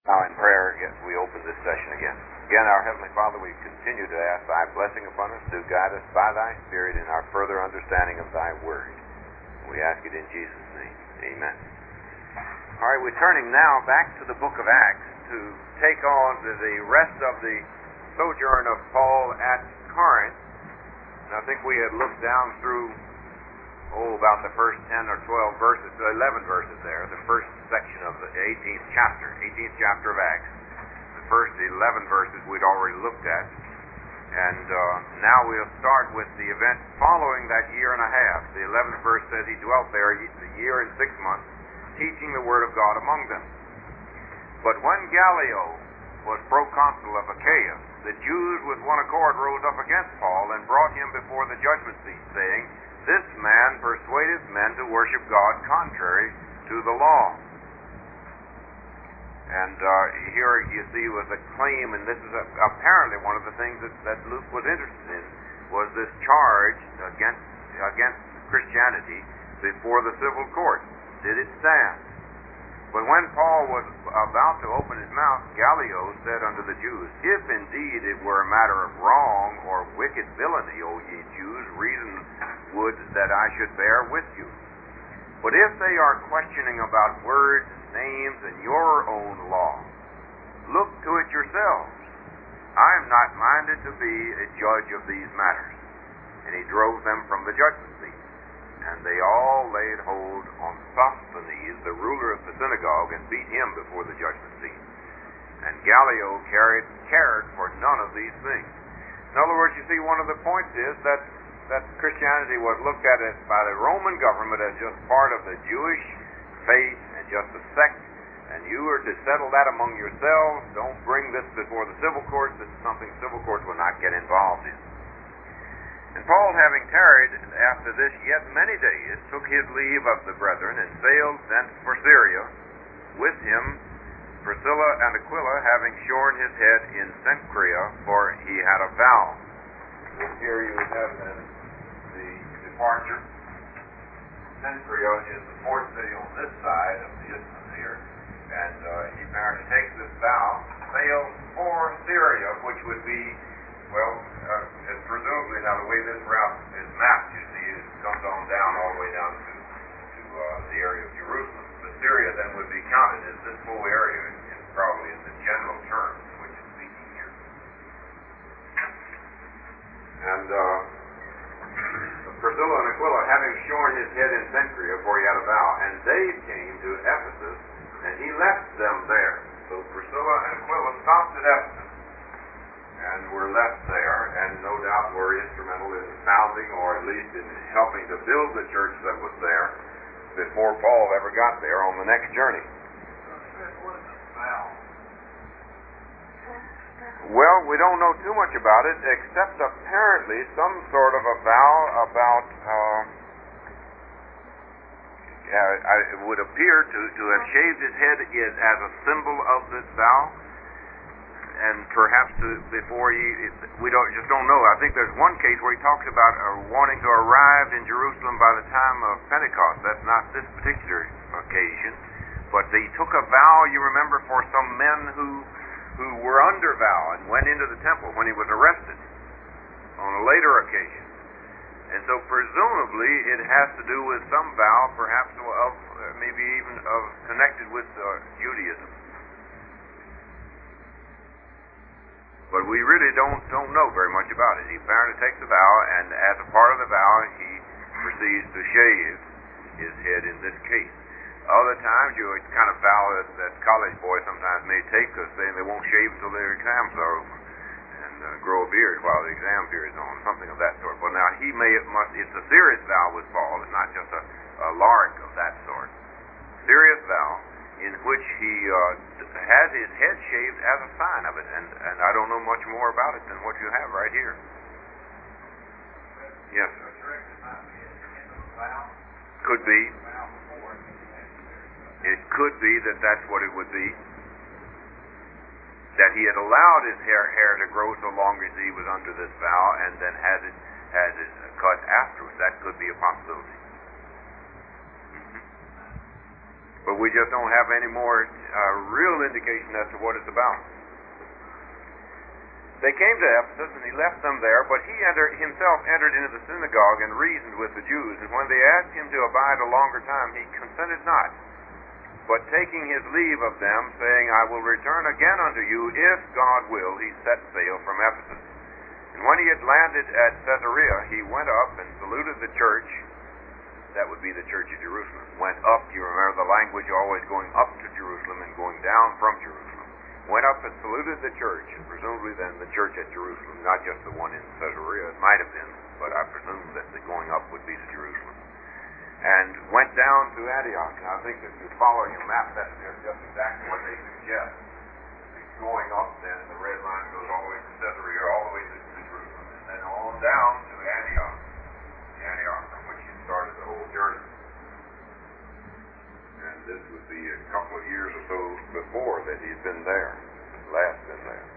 Now in prayer, yes, we open this session again. Again, our Heavenly Father, we continue to ask Thy blessing upon us to guide us by Thy Spirit in our further understanding of Thy Word. We ask it in Jesus' name. Amen. All right, we're turning now back to the book of Acts to take on the rest of the sojourn of Paul at Corinth. And I think we had looked down through, about the first 10 or 12 verses, 11 verses there, the first section of the 18th chapter of Acts. The first 11 verses we'd already looked at. And now we'll start with the event following that year and a half. The 11th verse says he dwelt there a year and 6 months, teaching the word of God among them. But when Gallio was proconsul of Achaia, the Jews with one accord rose up against Paul and brought him before the judgment seat, saying, "This man persuadeth men to worship God contrary to the law." And here you see was a claim, and this is apparently one of the things that Luke was interested in, was this charge against Christianity before the civil court. Did it stand? But when Paul was about to open his mouth, Gallio said unto the Jews, "If indeed it were a matter of wrong or wicked villainy, O ye Jews, reason would that I should bear with you. But if they are questioning about words, names, and your own law, look to it yourselves. I am not minded to be a judge of these matters." And he drove them from the judgment seat. And they all laid hold on Sosthenes, the ruler of the synagogue, and beat him before the judgment seat. And Gallio cared for none of these things. In other words, you see, one of the points is that Christianity was looked at by the Roman government as just part of the Jewish faith and just a sect, and you were to settle that among yourselves. Don't bring this before the civil courts. This is something civil courts will not get involved in. And Paul, having tarried after this yet many days, took his leave of the brethren, and sailed thence for Syria. With him Priscilla and Aquila, having shorn his head in Cenchrea, for he had a vow. Here you have the departure. Cenchrea is the port city on this side of the isthmus here, and he apparently takes this vow, sails for Syria, which would be, presumably, now the way this route is mapped, you see, it comes on down all the way down to the area of Jerusalem. But Syria then would be counted as this whole area, probably in the general terms in which it's speaking here. And Priscilla and Aquila, having shorn his head in Cenchrea, for he had a vow, and they came to Ephesus, and he left them there. So Priscilla and Aquila stopped at Ephesus, and were left there, and no doubt were instrumental in founding, or at least in helping to build the church that was there before Paul ever got there on the next journey. Well, we don't know too much about it, except apparently some sort of a vow about, it would appear to have shaved his head as a symbol of this vow. And perhaps before we don't know. I think there's one case where he talks about wanting to arrive in Jerusalem by the time of Pentecost. That's not this particular occasion, but he took a vow, you remember, for some men who were under vow and went into the temple when he was arrested on a later occasion. And so presumably it has to do with some vow, perhaps of maybe even connected with Judaism. But we really don't know very much about it. He apparently takes a vow, and as a part of the vow, he proceeds to shave his head in this case. Other times, it's kind of vow that college boys sometimes may take, because they won't shave until their exams are over, and grow a beard while the exam period's on, something of that sort. But now it's a serious vow with Paul. It's not just a lark of that sort. Serious vow in which he has his head shaved as a sign of it, and I don't know much more about it than what you have right here. Yes. Could be. It could be that that's what it would be. That he had allowed his hair to grow so long as he was under this vow, and then had it cut afterwards. That could be a possibility. But we just don't have any more a real indication as to what it's about. They came to Ephesus, and he left them there, but he himself entered into the synagogue and reasoned with the Jews. And when they asked him to abide a longer time, he consented not, but taking his leave of them, saying, I will return again unto you, if God will, he set sail from Ephesus. And when he had landed at Caesarea, he went up and saluted the church. That would be the church of Jerusalem. Went up, do you remember the language, always going up to Jerusalem and going down from Jerusalem. Went up and saluted the church, and presumably then the church at Jerusalem, not just the one in Caesarea. It might have been, but I presume that the going up would be to Jerusalem. And went down to Antioch. And I think if you're following a map, that's just exactly what they suggest. It's going up, then the red line goes all the way to Caesarea, all the way to Jerusalem, and then on down to Antioch. Antioch, from which he started the whole journey. And this would be a couple of years or so before that he'd been there, last been there.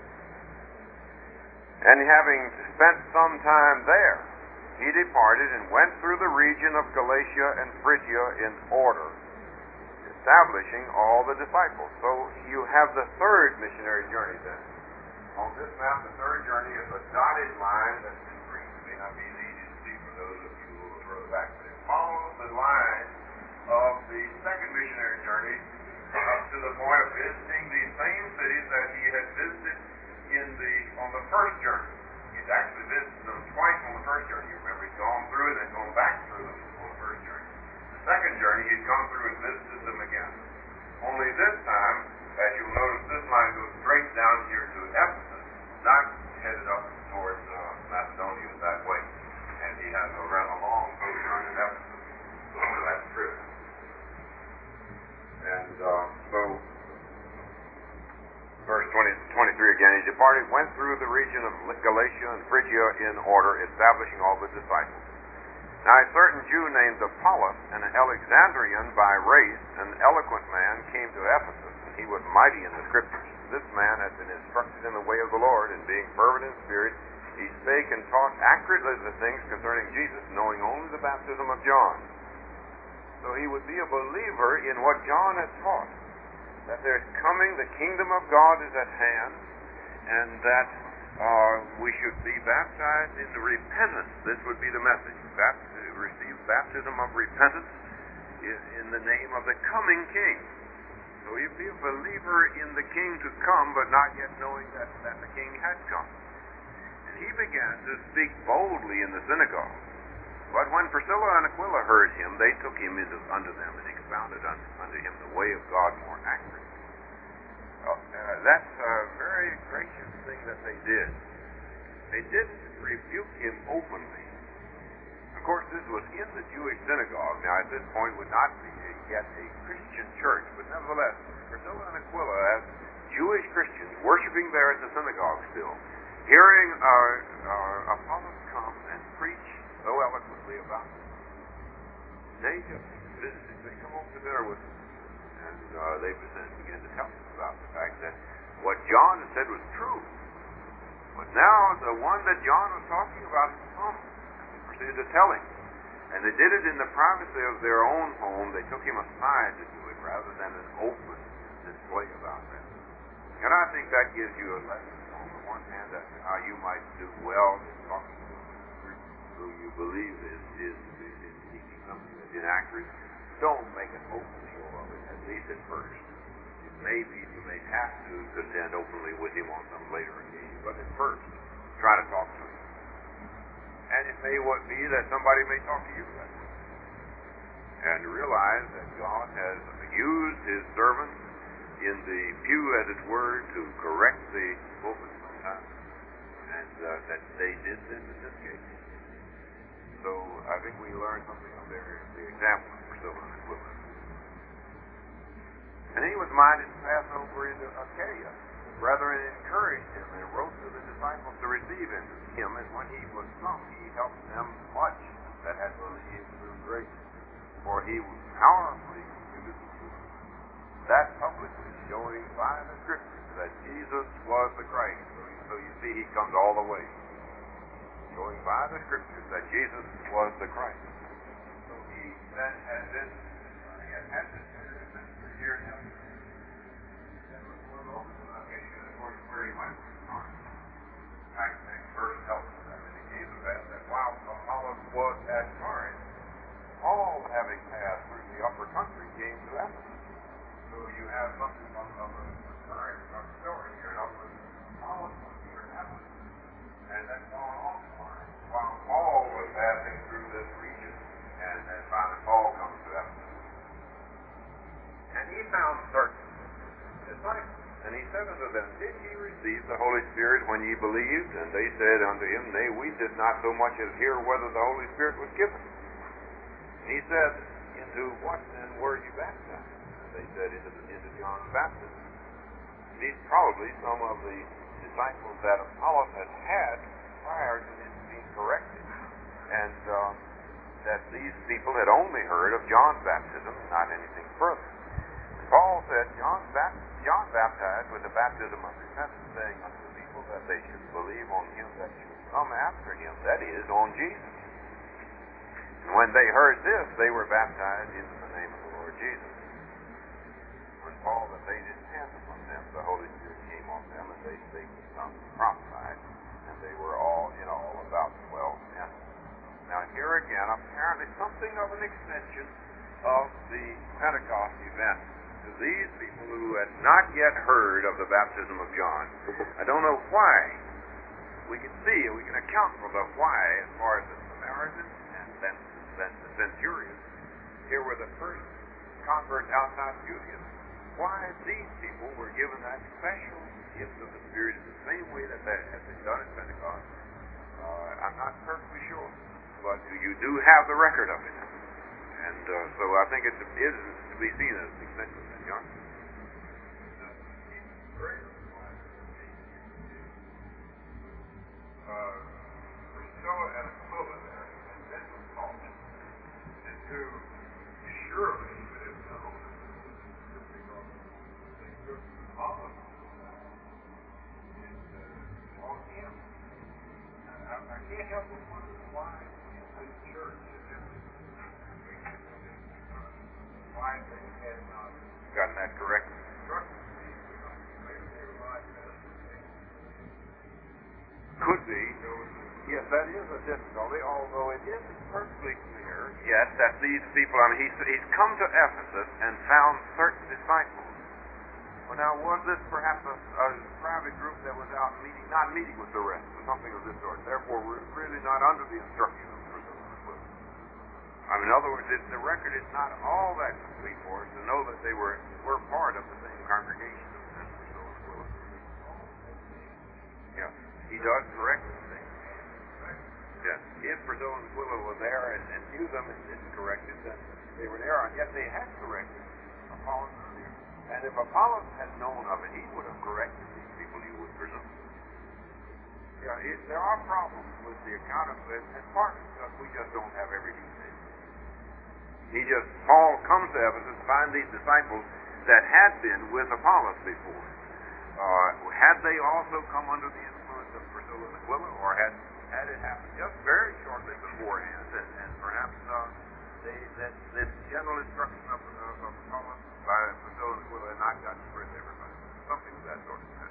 And having spent some time there, he departed and went through the region of Galatia and Phrygia in order, establishing all the disciples. So you have the third missionary journey then. On this map, the third journey is a dotted line that's in green. It may not be as easy to see for those of you who are further back, but it follows the line of the second missionary journey up to the point of visiting these same cities that he had visited on the first journey. He'd actually visited them twice on the first journey. You remember, he'd gone through and then gone back through them on the first journey. The second journey, he'd come through and visited them again. Only this time, as you'll notice, this line goes straight down here to Ephesus, not headed up towards Macedonia that way. And he has a rather long sojourn in Ephesus over that trip. And so, verse 23 again, he departed, went through the region of Galatia and Phrygia in order, establishing all the disciples. Now a certain Jew named Apollos, an Alexandrian by race, an eloquent man, came to Ephesus, and he was mighty in the Scriptures. This man had been instructed in the way of the Lord, and being fervent in spirit, he spake and taught accurately the things concerning Jesus, knowing only the baptism of John. So he would be a believer in what John had taught, that there's coming, the kingdom of God is at hand, and that we should be baptized into repentance. This would be the message. Receive baptism of repentance in the name of the coming King. So you'd be a believer in the King to come, but not yet knowing that the King had come. And he began to speak boldly in the synagogue. But when Priscilla and Aquila heard him, they took him unto them and expounded unto him the way of God more accurately. That's a very gracious thing that they did. They didn't rebuke him openly. Of course, this was in the Jewish synagogue. Now, at this point, would not be yet a Christian church, but nevertheless, Priscilla and Aquila, as Jewish Christians, worshiping there at the synagogue still, hearing Apollos come and preach so eloquently about it, they just visited. They come over to dinner with them, and they began to tell us about the fact that what John had said was true. But now the one that John was talking about has come. They proceeded to tell him. And they did it in the privacy of their own home. They took him aside to do it rather than an open display about that. And I think that gives you a lesson on the one hand as to how you might do well in talking to a group who you believe is teaching something that's inaccurate. Don't make an open show of it, at least at first. Maybe you may have to contend openly with him on some later occasion, but at first, try to talk to him. And it may be that somebody may talk to you that way. And realize that God has used his servants in the pew, as it were, to correct the pulpit sometimes, and that they did this in this case. So I think we learn something of the example of Priscilla and Aquila. And he was minded to pass over into Achaia. Brethren encouraged him and wrote to the disciples to receive him, and when he was come, he helped them much that had believed through grace. For he was powerfully contributed that publicly, showing by the Scriptures that Jesus was the Christ. So you see, he comes all the way, showing by the Scriptures that Jesus was the Christ. So he then had this, he had this here him. And he said unto them, Did ye receive the Holy Spirit when ye believed? And they said unto him, Nay, we did not so much as hear whether the Holy Spirit was given. And he said, Into what then were ye baptized? And they said, Into John's baptism. These probably some of the disciples that Apollos had prior to this being corrected. And that these people had only heard of John's baptism, not anything further. Paul said, John baptized with the baptism of repentance, saying unto the people that they should believe on him that should come after him, that is, on Jesus. And when they heard this, they were baptized into the name of the Lord Jesus. When Paul that laid his hands upon them, the Holy Spirit came on them, and they spake with tongues and prophesied, and they were all in all about 12 men. Now here again, apparently something of an extension of the Pentecost event to these people who had not yet heard of the baptism of John. I don't know why. We can see, we can account for the why as far as the Samaritans and then the centurions. Here were the first converts outside Judaism. Why these people were given that special gift of the Spirit in the same way that had been done at Pentecost, I'm not perfectly sure. But you do have the record of it. And so I think it is to be seen as an extension of that, John. Priscilla and Aquila there and then was called and who surely should have known because they took olive and on him. I can't help but wonder why in the church why they had not gotten that correct. Could be. Yes, that is a difficulty, although it isn't perfectly clear yet that these people, he's come to Ephesus and found certain disciples. Well, now, was this perhaps a private group that was out not meeting with the rest, or something of this sort? Therefore, we're really not under the instruction of Priscilla and Aquila. In other words, the record is not all that complete for us to know that they were part of the same congregation as Priscilla and Aquila. Yeah, he does correct the thing. Yes, if Priscilla and Aquila were there and knew them and didn't correct it, then they were there, and yet they had corrected Apollos earlier. And if Apollos had known of it, he would have corrected these people, you would presume. Yeah, there are problems with the account of it, and partly because we just don't have every detail. Paul comes to Ephesus, finds these disciples that had been with Apollos before. Had they also come under the influence of Priscilla and Aquila, or had it happened just very shortly beforehand, and perhaps this general instruction of Apollos by Priscilla and Aquila had not gotten spread to everybody. Something of that sort of thing.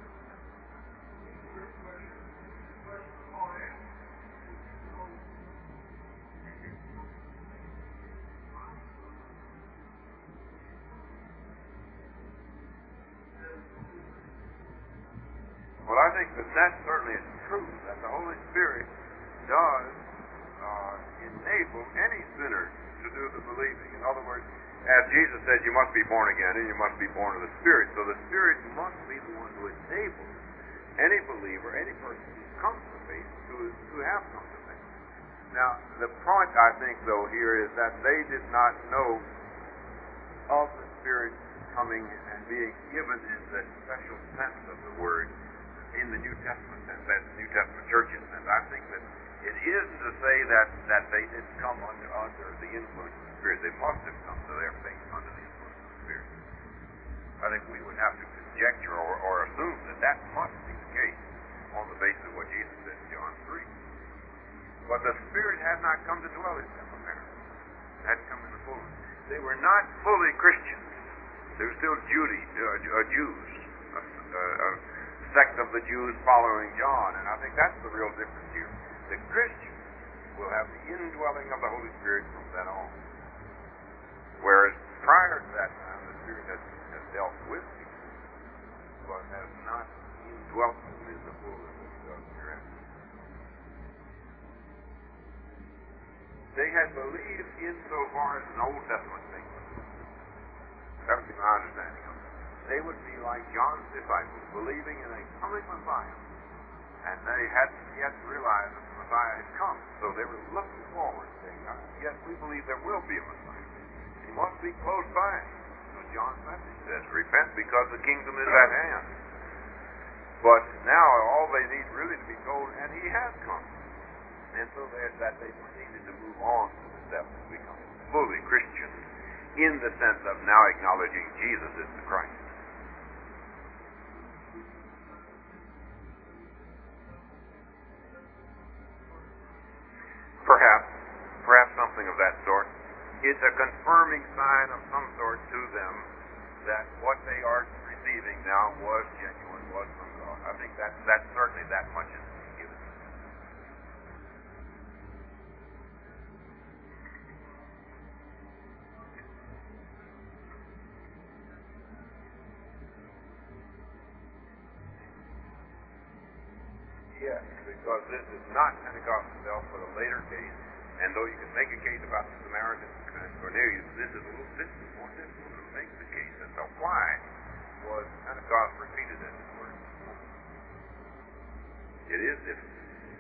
Well, I think that certainly is true, that the Holy Spirit does enable any sinner to do the believing. In other words, as Jesus said, you must be born again, and you must be born of the Spirit. So the Spirit must be the one who enables any believer, any person who comes to faith, to have come to faith. Now, the point, I think, though, here is that they did not know of the Spirit coming and being given in the special sense of the word in the New Testament sense, that New Testament churches sense. I think that it isn't to say that they didn't come under the influence of the Spirit. They must have come to their faith under the influence of the Spirit. I think we would have to conjecture or assume that must be the case on the basis of what Jesus said in John 3. But the Spirit had not come to dwell in them, apparently. It hadn't come in the fullness. They were not fully Christians. They were still Jews, a sect of the Jews following John, and I think that's the real difference here. The Christians will have the indwelling of the Holy Spirit from then on. Whereas prior to that time, the Spirit has dealt with people, but has not indwelt them in the fullness that He does hereafter. They had believed insofar as an Old Testament thing. That would be my understanding of it. They would be like John's disciples, believing in a coming Messiah. And they hadn't yet realized that the Messiah had come. So they were looking forward, saying, yes, we believe there will be a Messiah. He must be close by. So John's message says, repent because the kingdom is at hand. But now all they need really to be told, and he has come. And so they needed to move on to the step of becoming fully Christian in the sense of now acknowledging Jesus is the Christ. Perhaps something of that sort. It's a confirming sign of some sort to them that what they are receiving now was genuine, was from God. I think that's certainly that much is given. Yes, because this is not Pentecost itself, but a later case. And though you can make a case about the Samaritan and Cornelius, this is more difficult to make the case as to why was Pentecost repeated in this word. It is difficult.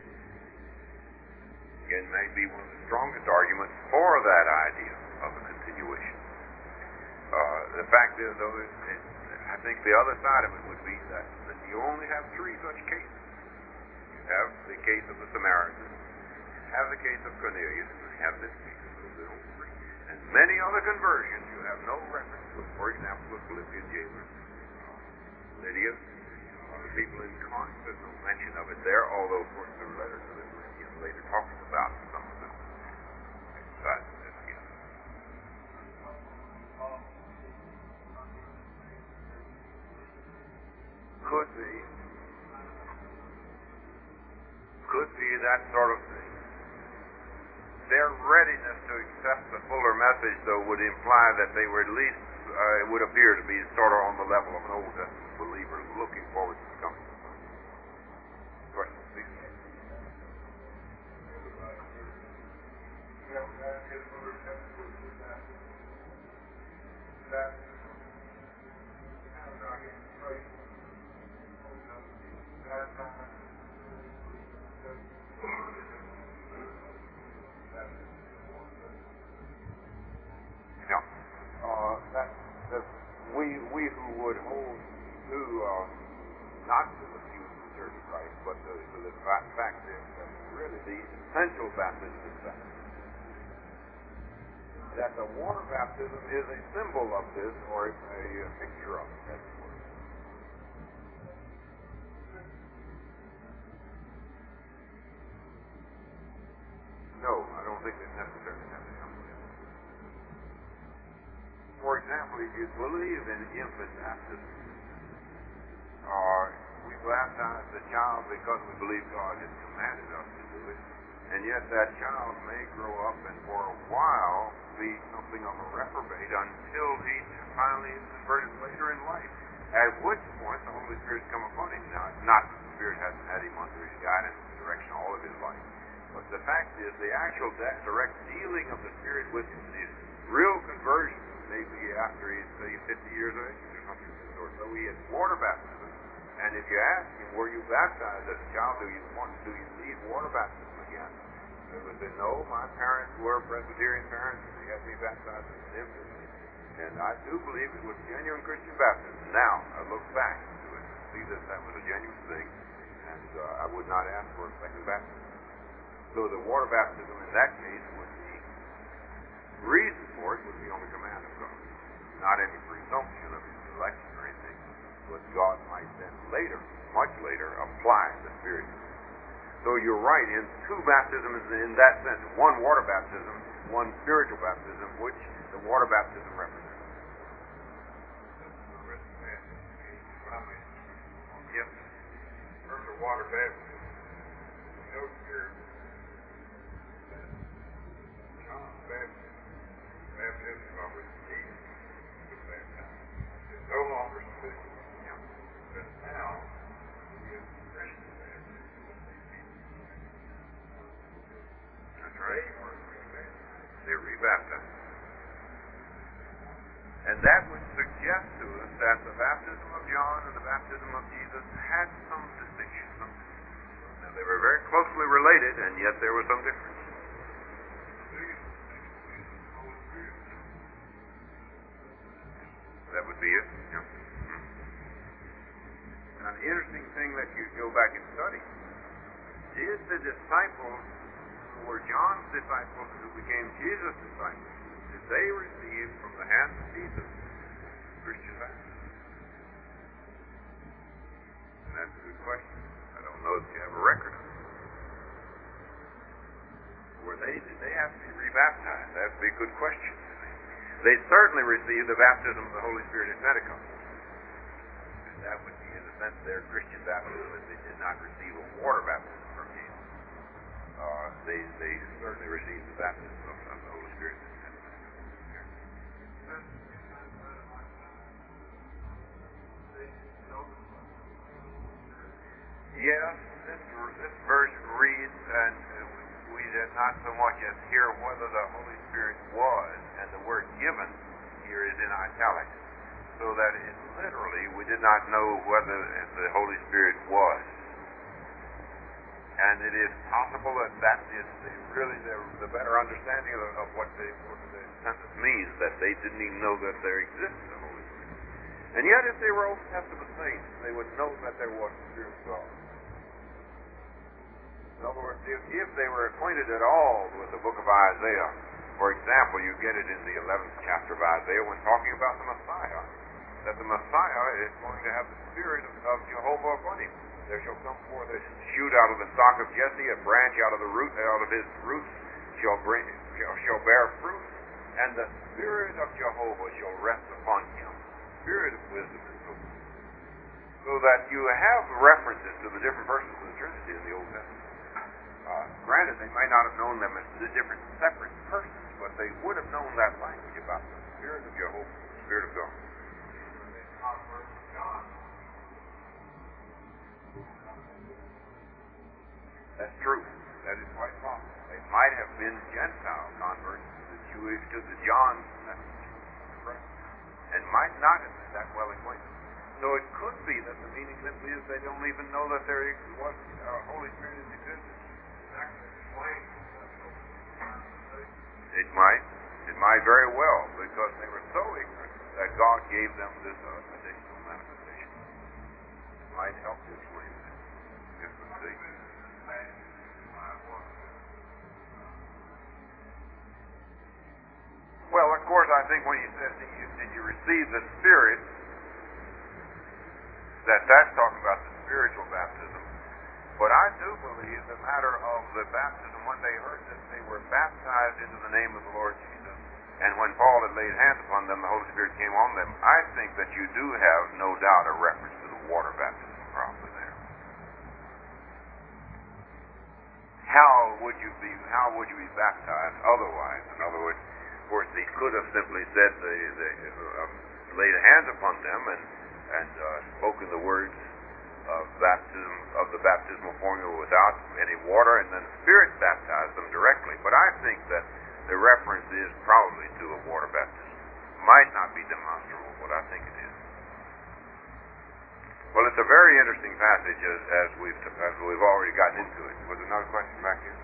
Again, may be one of the strongest arguments for that idea of a continuation. The fact is, though, I think the other side of it would be that you only have three such cases. You have the case of the Samaritan, have the case of Cornelius, and have this case of the only three. And many other conversions you have no reference to. For example, the Philippian jailer, Lydia, the people in Corinth, there's no mention of it there, although, of course, the letter to the Philippians later talks about some of them. Besides this, yes. Could be that sort of thing. Their readiness to accept the fuller message, though, would imply that they were at least, it would appear to be sort of on the level of an Old Testament believer looking forward to the coming. Question, please. We who would hold to not to the view of the Church of Christ, but to the fact that really the essential baptism is that the water baptism is a symbol of this, or a picture of it. No, I don't think it necessarily has to come with it. For example, if you believe in infant baptism, we baptize the child because we believe God has commanded us to do it, and yet that child may grow up and for a while be something of a reprobate until he finally is converted later in life, at which point the Holy Spirit come upon him. Now, it's not that the Spirit hasn't had him under his guidance and direction all of his life, but the fact is the actual direct dealing of the Spirit with him, his real conversion, maybe after he's, say, 50 years of age or something of the sort. So he had water baptism, and if you ask him, were you baptized as a child, do you need water baptism again? He would say, no, my parents were Presbyterian parents, and they had me baptized as an infant. And I do believe it was genuine Christian baptism. Now, I look back to it and see that that was a genuine thing, and I would not ask for a second baptism. So the water baptism in that case would be, reason for it would be on the command of God. Not any presumption of his election or anything, but God might then later, much later, apply the Spirit. So you're right, in two baptisms in that sense, one water baptism, one spiritual baptism, which the water baptism represents. Yes. In terms of water baptism, we know here that John's baptism of which Jesus was baptized is no longer sufficient. But now he is Christian baptism. That's right. They rebaptized. And that would suggest to us that the baptism of John baptism of Jesus had some distinction. Now, they were very closely related, and yet there was some difference. That would be it. Yeah. Now, an interesting thing that you go back and study is the disciples who were John's disciples who became Jesus' disciples. Did they receive from the hands of Jesus Christian baptism? And that's a good question. I don't know if you have a record of it. Did they have to be rebaptized? That would be a good question. They certainly received the baptism of the Holy Spirit at Pentecost. And that would be, in a sense, their Christian baptism if they did not receive a water baptism from Jesus. They certainly received the baptism of the Holy Spirit at Pentecost. Yes, this version reads, and we did not so much as hear whether the Holy Spirit was, and the word given here is in italics, so that it literally, we did not know whether the Holy Spirit was. And it is possible that is really the better understanding of what the sentence means, that they didn't even know that there existed a Holy Spirit. And yet, if they were Old Testament saints, they would know that there was the Spirit of God. In other words, if they were acquainted at all with the book of Isaiah, for example, you get it in the 11th chapter of Isaiah when talking about the Messiah, that the Messiah is going to have the Spirit of Jehovah upon him. There shall come forth a shoot out of the stock of Jesse, a branch out of his roots shall bear fruit, and the Spirit of Jehovah shall rest upon him. Spirit of wisdom and wisdom. So that you have references to the different persons of the Trinity in the Old Testament. Granted, they might not have known them as the different separate persons, but they would have known that language about the Spirit of Jehovah, the Spirit of God. That's true. That is quite possible. They might have been Gentile converts to the John message, and might not have been that well acquainted. So it could be that the meaning simply is they don't even know that there was a Holy Spirit in existence. It might very well, because they were so ignorant that God gave them this additional manifestation. It might help to explain that. Just to see. Well, of course, I think when you said, did you receive the Spirit, that's talking about the spiritual baptism. But I do believe the matter of the baptism, when they heard that they were baptized into the name of the Lord Jesus, and when Paul had laid hands upon them, the Holy Spirit came on them, I think that you do have, no doubt, a reference to the water baptism probably there. How would you be baptized otherwise? In other words, of course, he could have simply said, laid hands upon them and spoken the words of baptism, of the baptismal formula without any water, and then the Spirit baptized them directly. But I think that the reference is probably to a water baptism. Might not be demonstrable, but I think it is. Well, it's a very interesting passage as we've already gotten into it. Was there another question back here?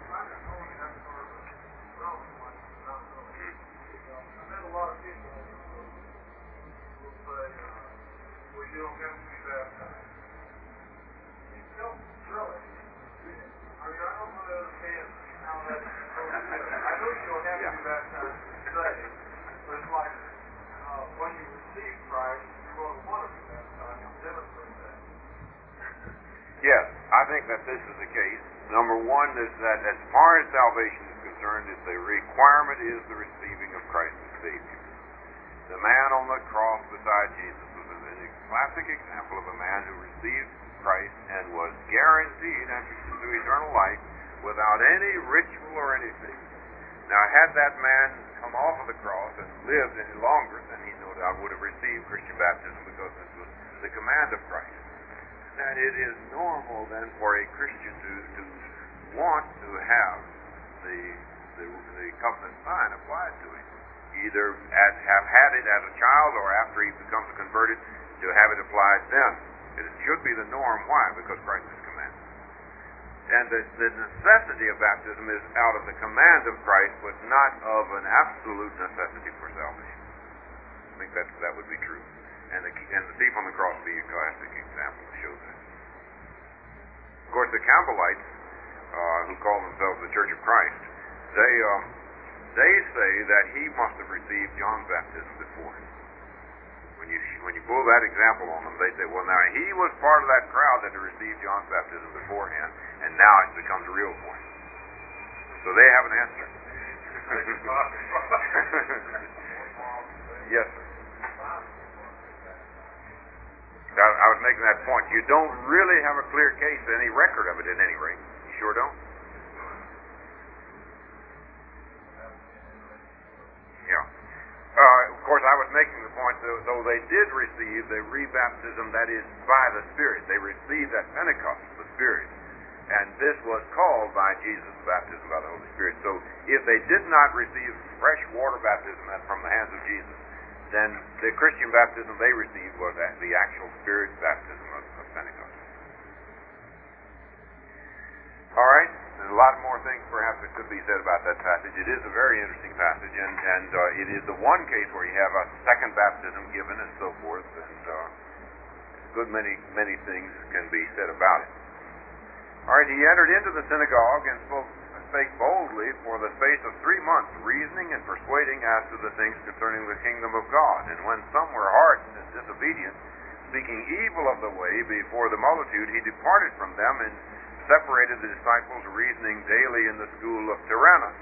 A lot of people will say, well, you don't have to be baptized. You don't really. I mean, I don't really understand how that's supposed to be. I know you don't have to be baptized today, but it's like when you receive Christ, you're going to want to be baptized and demonstrate that. Yes, I think that this is the case. Number one is that as far as salvation is concerned, the requirement is the receiving of Christ as Savior. The man on the cross beside Jesus was a classic example of a man who received Christ and was guaranteed entrance into eternal life without any ritual or anything. Now, had that man come off of the cross and lived any longer, then he no doubt would have received Christian baptism, because this was the command of Christ. That it is normal then for a Christian to want to have the covenant sign applied to him, either have had it as a child or after he becomes a converted to have it applied then. It should be the norm. Why? Because Christ has commanded. And the necessity of baptism is out of the command of Christ, but not of an absolute necessity for salvation. I think that would be true. And the thief on the cross would be a classic example to show that. Of course, the Campbellites, who call themselves the Church of Christ, they say that he must have received John's baptism before. When you pull that example on them, they say, well, now he was part of that crowd that had received John's baptism beforehand, and now it becomes a real point. So they have an answer. Yes, sir. I was making that point. You don't really have a clear case, any record of it at any rate. You sure don't? Yeah. Of course, I was making the point, though they did receive the rebaptism that is by the Spirit. They received at Pentecost, the Spirit. And this was called by Jesus, baptism by the Holy Spirit. So if they did not receive fresh water baptism from the hands of Jesus, then the Christian baptism they received was the actual Spirit baptism of Pentecost. All right, there's a lot more things perhaps that could be said about that passage. It is a very interesting passage, and it is the one case where you have a second baptism given and so forth, and a good many things can be said about it. All right, he entered into the synagogue and spake boldly for the space of 3 months, reasoning and persuading as to the things concerning the kingdom of God. And when some were hardened and disobedient, speaking evil of the way before the multitude, he departed from them and separated the disciples, reasoning daily in the school of Tyrannus.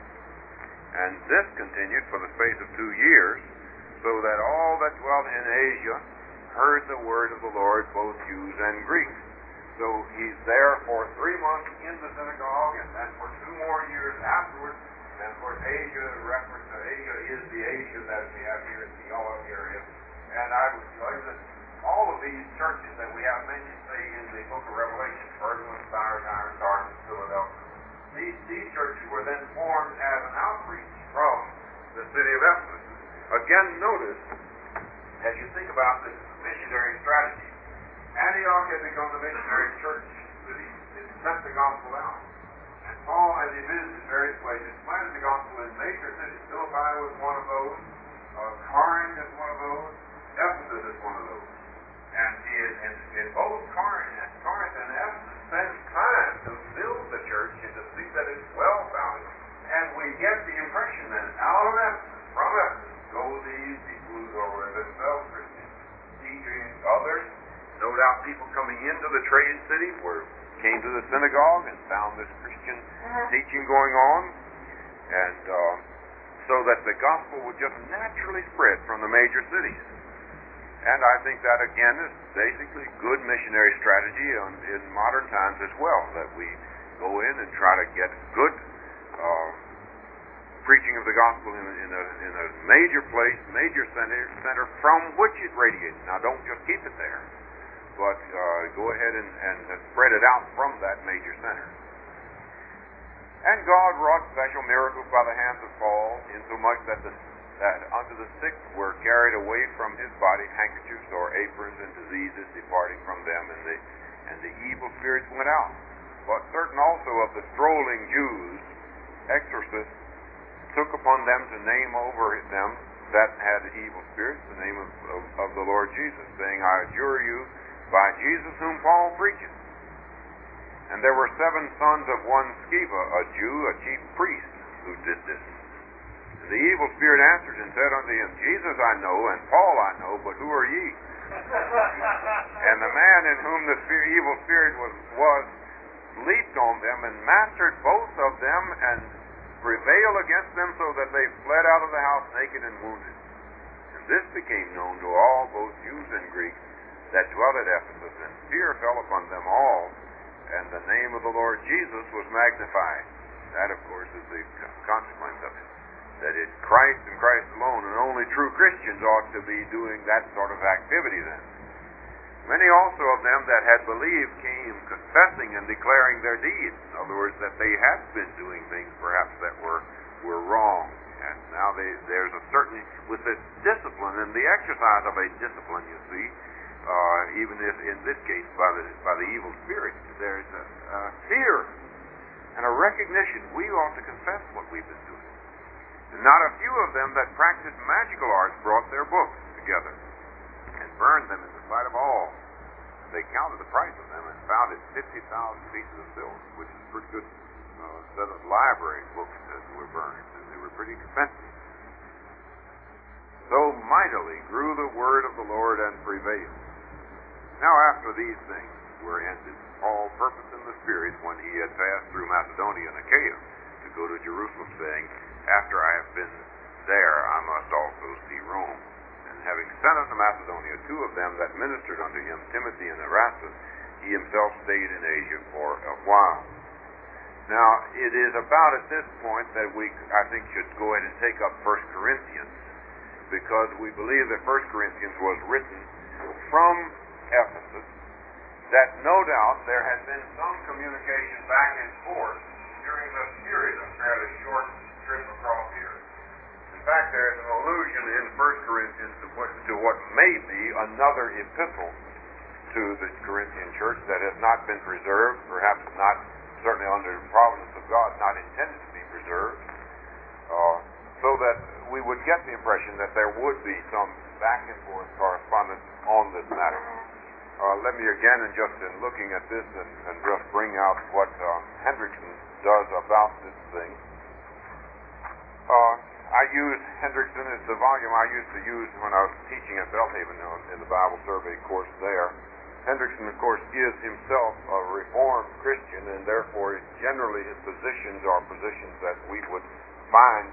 And this continued for the space of 2 years, so that all that dwelt in Asia heard the word of the Lord, both Jews and Greeks. So he's there for 3 months in the synagogue, and then for 2 more years afterwards. And of course, Asia, reference to Asia, is the Asia that we have here in the Olive area. And I would tell you that all of these churches that we have mentioned, say, in the book of Revelation, Pergamum, Thyatira, Sardis, Philadelphia, these churches were then formed as an outreach from the city of Ephesus. Again, notice, as you think about this missionary strategy, Antioch had become the missionary church city. It sent the gospel out. And Paul, as he visited various places, planted the gospel in major cities. Philippi was one of those. Corinth is one of those. Ephesus is one of those. And he in both Corinth and Ephesus spent time to build the church and to see that it's well founded. And we get the impression that out of Ephesus, from Ephesus, go these people who are themselves Christians, teaching others. No doubt people coming into the trade city came to the synagogue and found this Christian teaching going on, and so that the gospel would just naturally spread from the major cities. And I think that, again, is basically good missionary strategy in modern times as well, that we go in and try to get good preaching of the gospel in a major place, major center from which it radiates. Now, don't just keep it there, but go ahead and spread it out from that major center. And God wrought special miracles by the hands of Paul, insomuch that unto the sick were carried away from his body handkerchiefs or aprons, and diseases departing from them, and the evil spirits went out. But certain also of the strolling Jews, exorcists, took upon them to name over them that had evil spirits the name of the Lord Jesus, saying, I adjure you by Jesus whom Paul preacheth. And there were 7 sons of one Sceva, a Jew, a chief priest, who did this. And the evil spirit answered and said unto him, Jesus I know, and Paul I know, but who are ye? And the man in whom the evil spirit was leaped on them, and mastered both of them, and prevailed against them, so that they fled out of the house naked and wounded. And this became known to all, both Jews and Greeks, that dwelt at Ephesus, and fear fell upon them all, and the name of the Lord Jesus was magnified. That, of course, is the consequence of it. That it's Christ and Christ alone, and only true Christians ought to be doing that sort of activity then. Many also of them that had believed came confessing and declaring their deeds. In other words, that they had been doing things perhaps that were wrong. And now there's a certain, with the discipline and the exercise of a discipline, you see, even if in this case by the evil spirit, there's a fear and a recognition we ought to confess what we've been doing. And not a few of them that practiced magical arts brought their books together and burned them in the sight of all. They counted the price of them and found it 50,000 pieces of silver, which is a pretty good set of library books that were burned. They were pretty expensive. So mightily grew the word of the Lord and prevailed. Now after these things were ended, Paul purposed in the Spirit, when he had passed through Macedonia and Achaia, to go to Jerusalem, saying, After I have been there, I must also see Rome. And having sent unto Macedonia two of them that ministered unto him, Timothy and Erastus, he himself stayed in Asia for a while. Now, it is about at this point that we, I think, should go ahead and take up 1 Corinthians, because we believe that 1 Corinthians was written from Ephesus, that no doubt there had been some communication back and forth during this period, a fairly short trip across here. In fact, there is an allusion in 1 Corinthians to what may be another epistle to the Corinthian church that has not been preserved, perhaps not, certainly under the providence of God, not intended to be preserved, so that we would get the impression that there would be some back and forth correspondence on this matter. Let me again, and just in looking at this, and just bring out what Hendrickson does about this thing. I use Hendrickson as the volume I used to use when I was teaching at Belhaven in the Bible survey course there. Hendrickson, of course, is himself a Reformed Christian, and therefore generally his positions are positions that we would find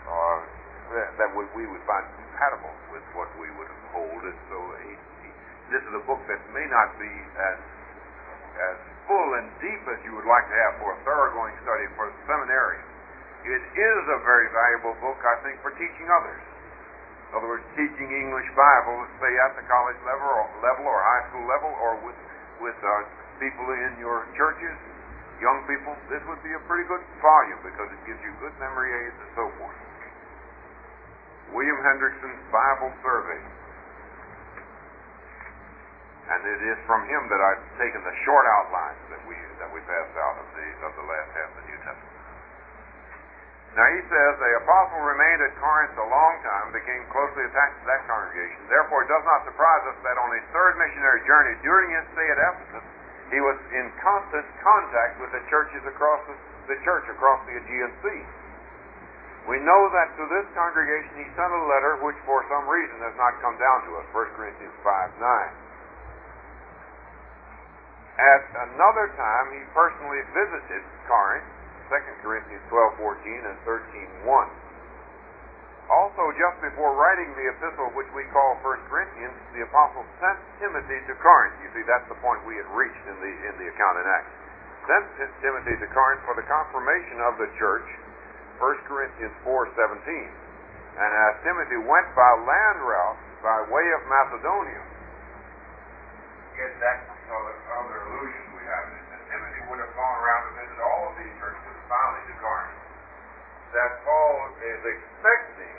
we would find compatible with what we would hold. And so this is a book that may not be as full and deep as you would like to have for a thoroughgoing study for the seminarian. It is a very valuable book, I think, for teaching others. In other words, teaching English Bible, say at the college level or high school level, or with people in your churches, young people. This would be a pretty good volume because it gives you good memory aids and so forth. William Hendrickson's Bible Survey. And it is from him that I've taken the short outlines that we passed out of the last half of the New Testament. Now he says, the apostle remained at Corinth a long time, became closely attached to that congregation. Therefore, it does not surprise us that on his third missionary journey during his stay at Ephesus, he was in constant contact with the churches across the Aegean Sea. We know that to this congregation he sent a letter which for some reason has not come down to us, 1 Corinthians 5:9. At another time, he personally visited Corinth, 2 Corinthians 12:14 and 13:1. Also, just before writing the epistle which we call 1 Corinthians, the apostle sent Timothy to Corinth. You see, that's the point we had reached in the account in Acts. Sent Timothy to Corinth for the confirmation of the church, 1 Corinthians 4:17. And as Timothy went by land route by way of Macedonia, get that other illusion we have, that Timothy would have gone around to visit all of these churches and finally to Corinth. That Paul is expecting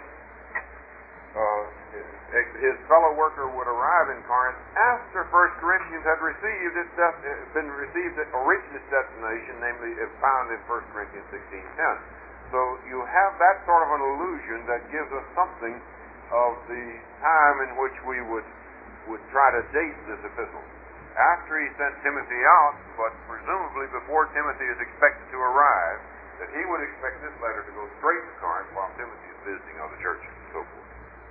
his fellow worker would arrive in Corinth after 1 Corinthians had reached its destination, namely found in 1 Corinthians 16:10. So you have that sort of an illusion that gives us something of the time in which we would try to date this epistle. After he sent Timothy out, but presumably before Timothy is expected to arrive, that he would expect this letter to go straight to Corinth while Timothy is visiting other churches and so forth.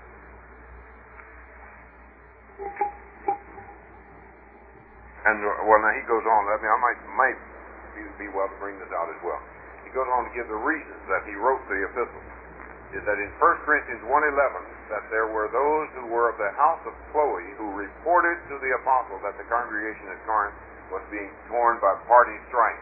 And now he goes on. I might be well to bring this out as well. He goes on to give the reasons that he wrote the epistle. Is that in 1 Corinthians 1:11 that there were those who were of the house of Chloe who reported to the apostle that the congregation at Corinth was being torn by party strife.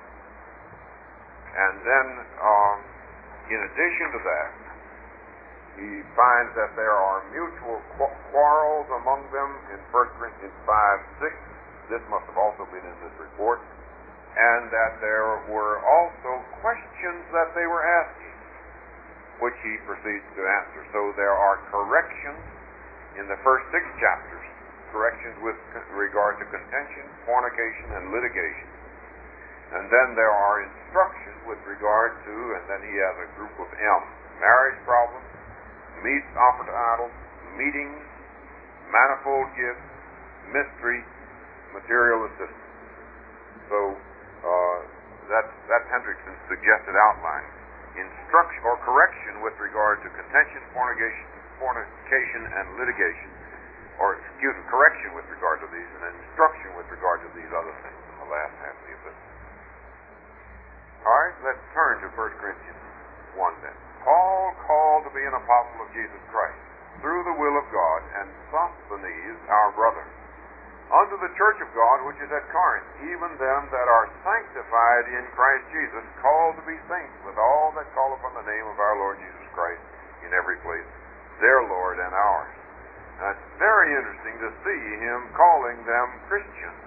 And then, in addition to that, he finds that there are mutual quarrels among them in 1 Corinthians 5:6. This must have also been in this report. And that there were also questions that they were asking. which he proceeds to answer. So there are corrections in the first 6 chapters, corrections with regard to contention, fornication, and litigation. And then there are instructions with regard to, and then he has a group of M, marriage problems, meats offered to idols, meetings, manifold gifts, mystery, material assistance. So that's Hendrickson's suggested outline. Instruction or correction with regard to contention, fornication, and litigation, or correction with regard to these, and instruction with regard to these other things in the last half of the epistle. All right, let's turn to 1 Corinthians 1 then. Paul, called to be an apostle of Jesus Christ, through the will of God, and Sosthenes, our brother, unto the church of God which is at Corinth, even them that are sanctified in Christ Jesus, called to be saints, with all that call upon the name of our Lord Jesus Christ in every place, their Lord and ours. Now, it's very interesting to see him calling them Christians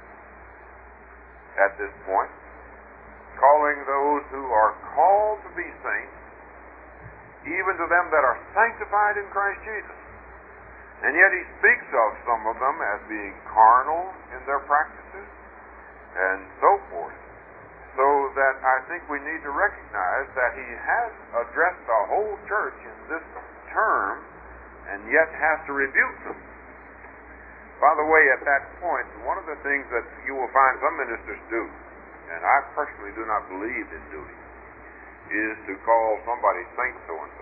at this point, calling those who are called to be saints, even to them that are sanctified in Christ Jesus. And yet he speaks of some of them as being carnal in their practices and so forth. So that I think we need to recognize that he has addressed the whole church in this term and yet has to rebuke them. By the way, at that point, one of the things that you will find some ministers do, and I personally do not believe in doing, is to call somebody Saint so-and-so.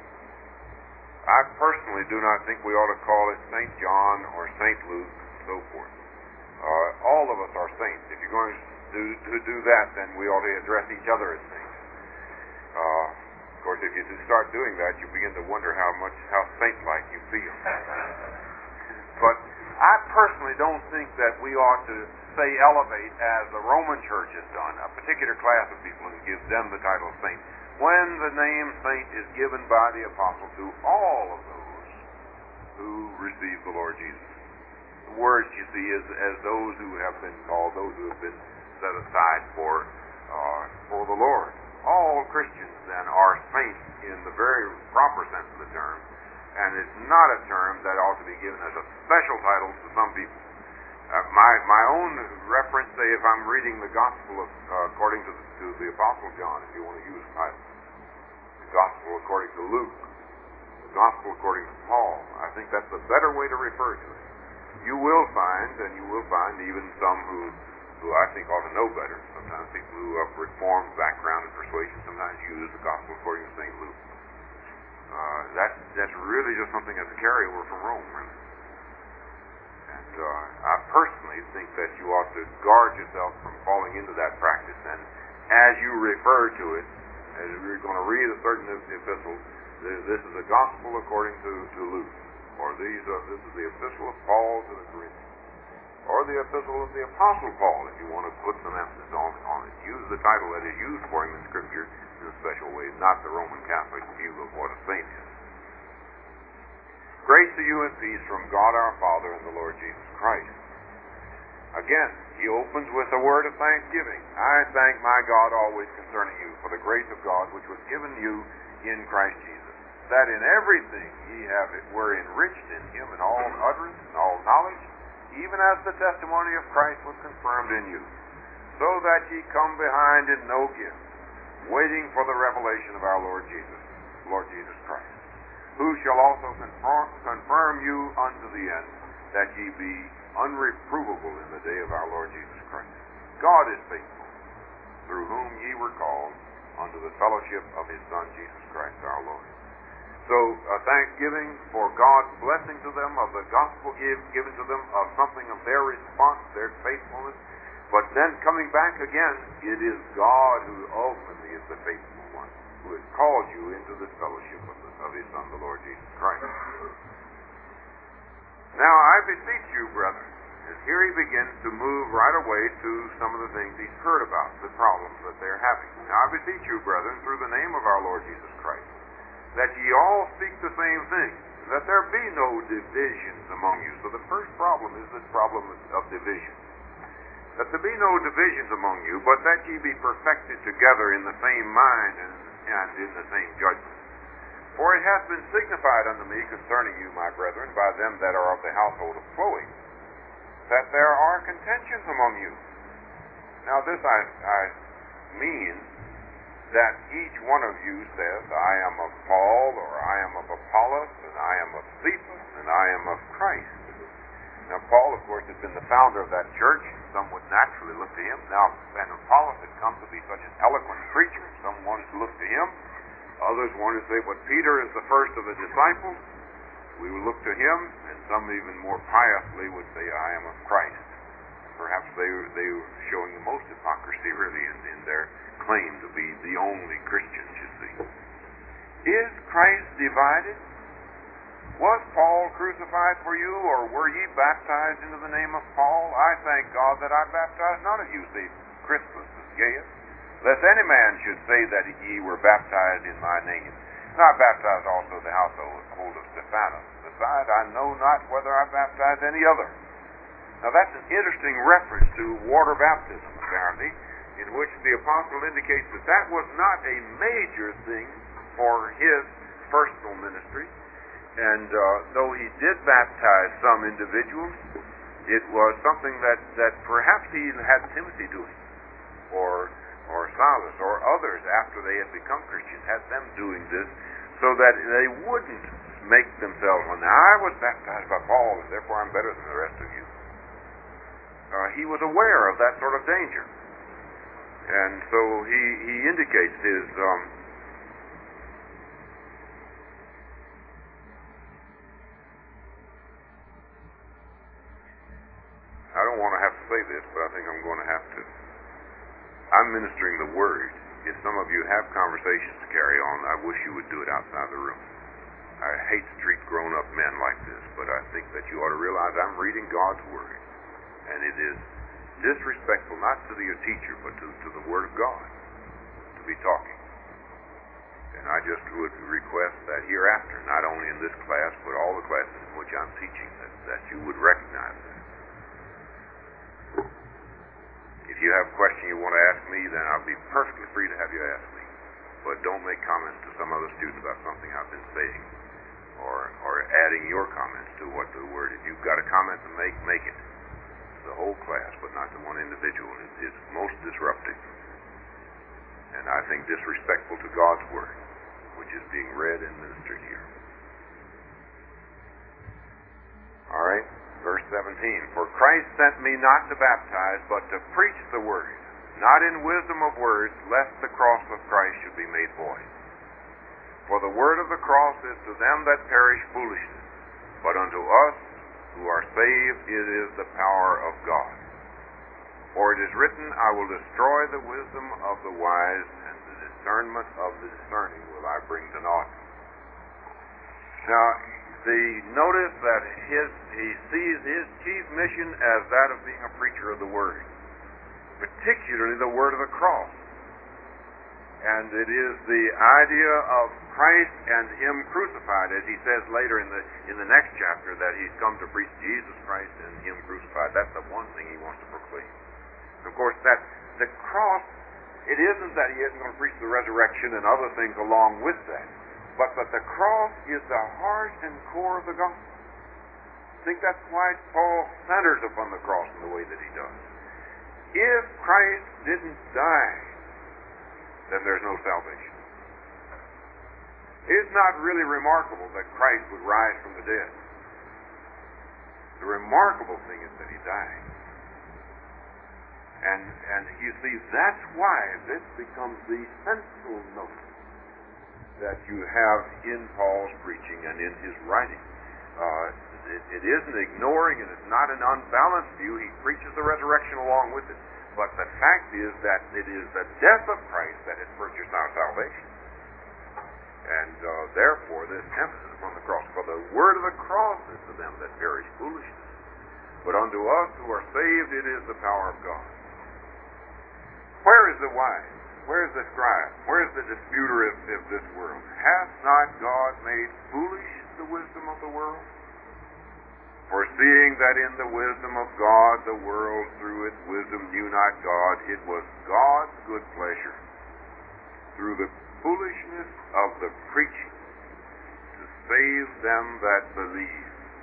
I personally do not think we ought to call it St. John or St. Luke and so forth. All of us are saints. If you're going to do that, then we ought to address each other as saints. Of course, if you start doing that, you begin to wonder how saint-like you feel. But I personally don't think that we ought to say elevate as the Roman Church has done a particular class of people and give them the title of saint, when the name saint is given by the apostle to all of those who receive the Lord Jesus. The word, you see, is as those who have been called, those who have been set aside for the Lord. All Christians, then, are saints in the very proper sense of the term, and it's not a term that ought to be given as a special title to some people. My own reference, say, if I'm reading the Gospel according to the Apostle John, if you want to use the title, the Gospel according to Luke, the Gospel according to Paul, I think that's a better way to refer to it. You will find even some who I think ought to know better. Sometimes people who have Reformed background and persuasion sometimes use the Gospel according to St. Luke. That's really just something that's a carryover from Rome, really. And I personally think that you ought to guard yourself from falling into that practice. And as you refer to it, as we're going to read a certain epistle, this is the Gospel according to Luke, or this is the epistle of Paul to the Corinthians, or the epistle of the Apostle Paul, if you want to put some emphasis on it. Use the title that is used for him in Scripture in a special way, not the Roman Catholic view of what a saint is. Grace to you and peace from God our Father and the Lord Jesus Christ. Again, he opens with a word of thanksgiving. I thank my God always concerning you for the grace of God which was given you in Christ Jesus, that in everything ye were enriched in him in all utterance and all knowledge, even as the testimony of Christ was confirmed in you, so that ye come behind in no gift, waiting for the revelation of our Lord Jesus Christ, who shall also confirm you unto the end, that ye be unreprovable in the day of our Lord Jesus Christ. God is faithful, through whom ye were called unto the fellowship of his Son, Jesus Christ our Lord. So, thanksgiving for God's blessing to them, of the gospel given to them, of something of their response, their faithfulness. But then coming back again, it is God who ultimately is the faithful one, who has called you into this fellowship of his Son, the Lord Jesus Christ. Now, I beseech you, brethren, and here he begins to move right away to some of the things he's heard about, the problems that they're having. Now, I beseech you, brethren, through the name of our Lord Jesus Christ, that ye all speak the same thing, that there be no divisions among you. So the first problem is this problem of division. That there be no divisions among you, but that ye be perfected together in the same mind and in the same judgment. For it hath been signified unto me concerning you, my brethren, by them that are of the household of Chloe, that there are contentions among you. Now this I mean that each one of you says, I am of Paul, or I am of Apollos, and I am of Cephas, and I am of Christ. Now Paul, of course, had been the founder of that church. Some would naturally look to him. Now, and Apollos had come to be such an eloquent preacher. Some wanted to look to him. Others wanted to say, but Peter is the first of the disciples. We will look to him. And some even more piously would say, I am of Christ. Perhaps they were showing the most hypocrisy, really, in their claim to be the only Christians, you see. Is Christ divided? Was Paul crucified for you, or were ye baptized into the name of Paul? I thank God that I baptized none of you, save Crispus and Gaius, lest any man should say that ye were baptized in my name. And I baptized also the household of Stephanas. Besides, I know not whether I baptized any other. Now that's an interesting reference to water baptism, apparently, in which the apostle indicates that that was not a major thing for his personal ministry. And though he did baptize some individuals, it was something that perhaps he had Timothy doing, or Silas, or others after they had become Christians, had them doing this, so that they wouldn't make themselves, well, now I was baptized by Paul, and therefore I'm better than the rest of you. He was aware of that sort of danger. And so he indicates his I don't want to have to say this, but I think I'm going to have to. I'm ministering the Word. If some of you have conversations to carry on, I wish you would do it outside the room. I hate to treat grown-up men like this, but I think that you ought to realize I'm reading God's Word. And it is disrespectful not to your teacher, but to the Word of God to be talking. And I just would request that hereafter, not only in this class, but all the classes in which I'm teaching, that you would recognize that. If you have a question you want to ask me, then I'll be perfectly free to have you ask me. But don't make comments to some other student about something I've been saying, or adding your comments to what the Word. If you've got a comment to make it. The whole class, but not to one individual. It's most disruptive. And I think disrespectful to God's Word, which is being read and ministered here. All right. Verse 17, for Christ sent me not to baptize, but to preach the word, not in wisdom of words, lest the cross of Christ should be made void. For the word of the cross is to them that perish foolishness, but unto us who are saved it is the power of God. For it is written, I will destroy the wisdom of the wise, and the discernment of the discerning will I bring to naught. Now, notice that he sees his chief mission as that of being a preacher of the Word, particularly the Word of the cross. And it is the idea of Christ and Him crucified, as he says later in the next chapter, that he's come to preach Jesus Christ and Him crucified. That's the one thing he wants to proclaim. And of course, that the cross, it isn't that he isn't going to preach the resurrection and other things along with that, but that the cross is the heart and core of the gospel. I think that's why Paul centers upon the cross in the way that he does. If Christ didn't die, then there's no salvation. It's not really remarkable that Christ would rise from the dead. The remarkable thing is that he died. And you see, that's why this becomes the central note that you have in Paul's preaching and in his writing. It isn't ignoring, and it's not an unbalanced view. He preaches the resurrection along with it. But the fact is that it is the death of Christ that has purchased our salvation. And therefore, this emphasis upon the cross. For the word of the cross is to them that perish foolishness, but unto us who are saved it is the power of God. Where is the wise? Where is the scribe? Where is the disputer of this world? Hath not God made foolish the wisdom of the world? For seeing that in the wisdom of God the world through its wisdom knew not God, it was God's good pleasure, through the foolishness of the preaching, save them that believe.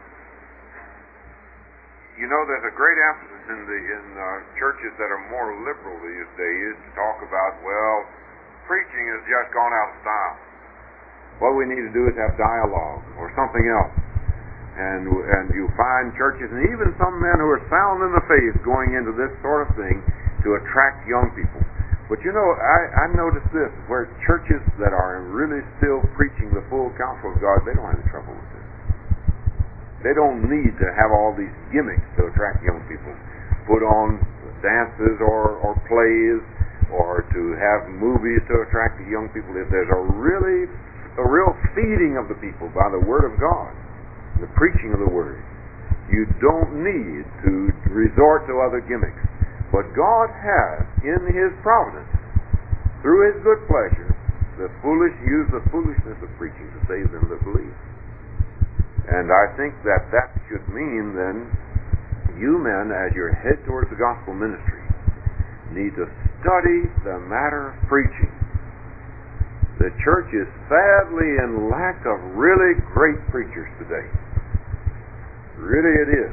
You know, there's a great emphasis in churches that are more liberal these days to talk about, well, preaching has just gone out of style. What we need to do is have dialogue or something else. And you find churches, and even some men who are sound in the faith, going into this sort of thing to attract young people. But you know, I noticed this, where churches that are really still preaching the full counsel of God, they don't have any trouble with this. They don't need to have all these gimmicks to attract young people. Put on dances or plays, or to have movies to attract the young people. If there's a real feeding of the people by the Word of God, the preaching of the Word, you don't need to resort to other gimmicks. But God has, in His providence, through His good pleasure, use the foolishness of preaching to save them that believe. And I think that should mean then, you men, as you head towards the gospel ministry, need to study the matter of preaching. The church is sadly in lack of really great preachers today. Really it is.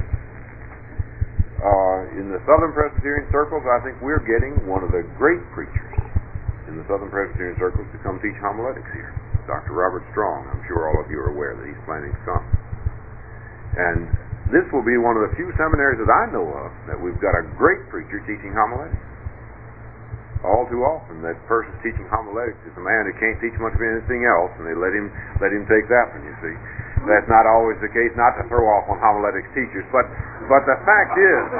In the Southern Presbyterian circles, I think we're getting one of the great preachers in the Southern Presbyterian circles to come teach homiletics here. Dr. Robert Strong. I'm sure all of you are aware that he's planning to come. And this will be one of the few seminaries that I know of that we've got a great preacher teaching homiletics. All too often, that person teaching homiletics is a man who can't teach much of anything else, and they let him take that one, you see. That's not always the case, not to throw off on homiletics teachers, but the fact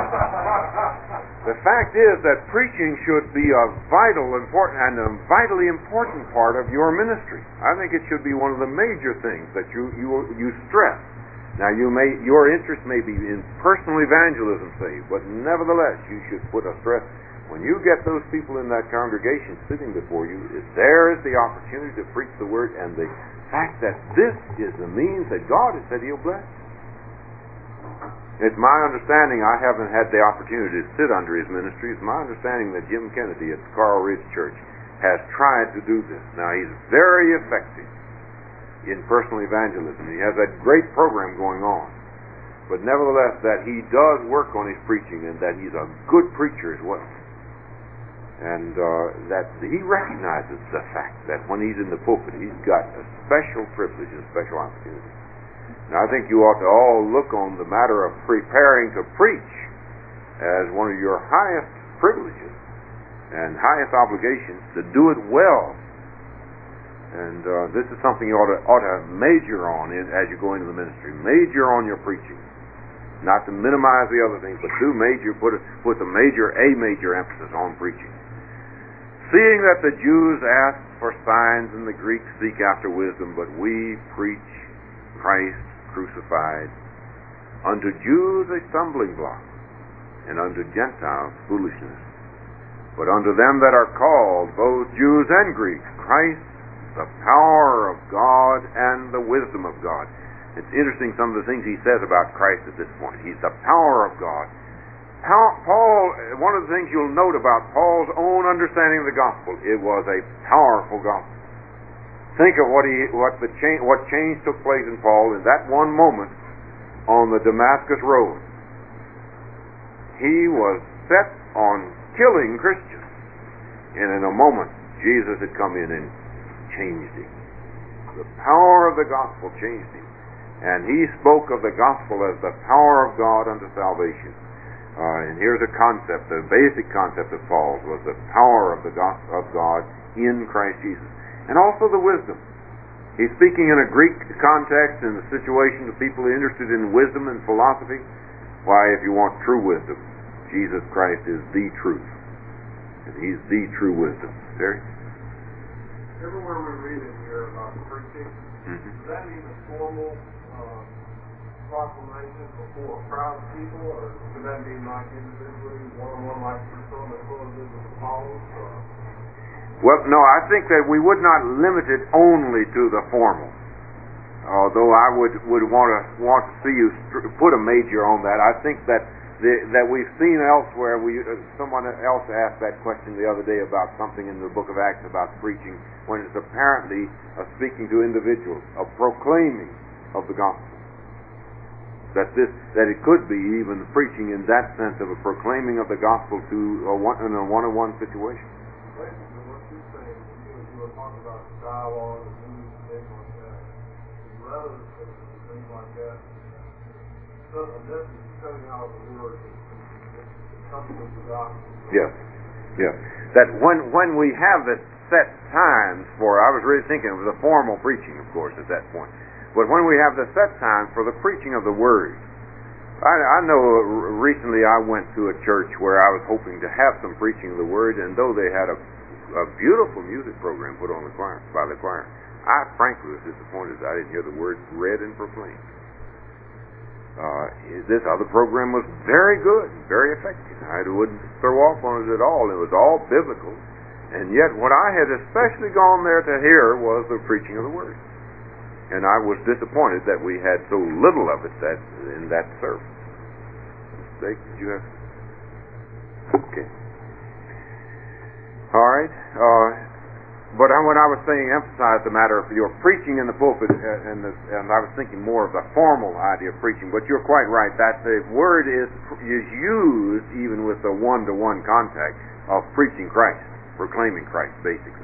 is that preaching should be a vitally important part of your ministry. I think it should be one of the major things that you stress. Now, your interest may be in personal evangelism, say, but nevertheless, you should put a stress. When you get those people in that congregation sitting before you, there is the opportunity to preach the Word, and the fact that this is the means that God has said He'll bless. It's my understanding, I haven't had the opportunity to sit under his ministry, it's my understanding that Jim Kennedy at the Coral Ridge Church has tried to do this. Now, he's very effective in personal evangelism. He has that great program going on. But nevertheless, that he does work on his preaching, and that he's a good preacher as well. And that he recognizes the fact that when he's in the pulpit, he's got a special privilege and special opportunity. Now, I think you ought to all look on the matter of preparing to preach as one of your highest privileges and highest obligations, to do it well. And this is something you ought to major on as you go into the ministry. Major on your preaching. Not to minimize the other things, but put a major emphasis on preaching. Seeing that the Jews ask for signs and the Greeks seek after wisdom, but we preach Christ crucified, unto Jews a stumbling block, and unto Gentiles foolishness. But unto them that are called, both Jews and Greeks, Christ, the power of God and the wisdom of God. It's interesting some of the things he says about Christ at this point. He's the power of God. Paul, one of the things you'll note about Paul's own understanding of the gospel, it was a powerful gospel. Think of what change took place in Paul in that one moment on the Damascus road. He was set on killing Christians, and in a moment Jesus had come in and changed him. The power of the gospel changed him, and he spoke of the gospel as the power of God unto salvation. And here's a concept, the basic concept of Paul's was the power of the gospel of God in Christ Jesus. And also the wisdom. He's speaking in a Greek context in the situation of people interested in wisdom and philosophy. Why, if you want true wisdom, Jesus Christ is the truth. And He's the true wisdom. Terry? Everywhere we read in here about preaching, does that mean a formal proclamation before a crowd of people, or does that mean like individually, one-on-one, like Priscilla did with Apollos? Well, no, I think that we would not limit it only to the formal. Although I would want to see you put a major on that. I think that we've seen elsewhere. Someone else asked that question the other day about something in the Book of Acts about preaching, when it's apparently speaking to individuals, of proclaiming of the gospel. That it could be even preaching in that sense of a proclaiming of the gospel to in a one-on-one situation. Basically, what you're saying, you were talking about dialogue and news and things like that. Rather than things like that, this is coming out of the Word. It comes from the gospel. Yes. Yes. That when we have the set times for, I was really thinking of the formal preaching, of course, at that point. But when we have the set time for the preaching of the Word, I know recently I went to a church where I was hoping to have some preaching of the Word, and though they had a beautiful music program put on by the choir, I frankly was disappointed that I didn't hear the Word read and proclaimed. This other program was very good, very effective. I wouldn't throw off on it at all. It was all biblical, and yet what I had especially gone there to hear was the preaching of the Word. And I was disappointed that we had so little of it in that service. Did you have? Okay. All right. But when I was saying emphasize the matter of your preaching in the pulpit, and I was thinking more of the formal idea of preaching. But you're quite right that the word is used even with the one-to-one contact of preaching Christ, proclaiming Christ, basically.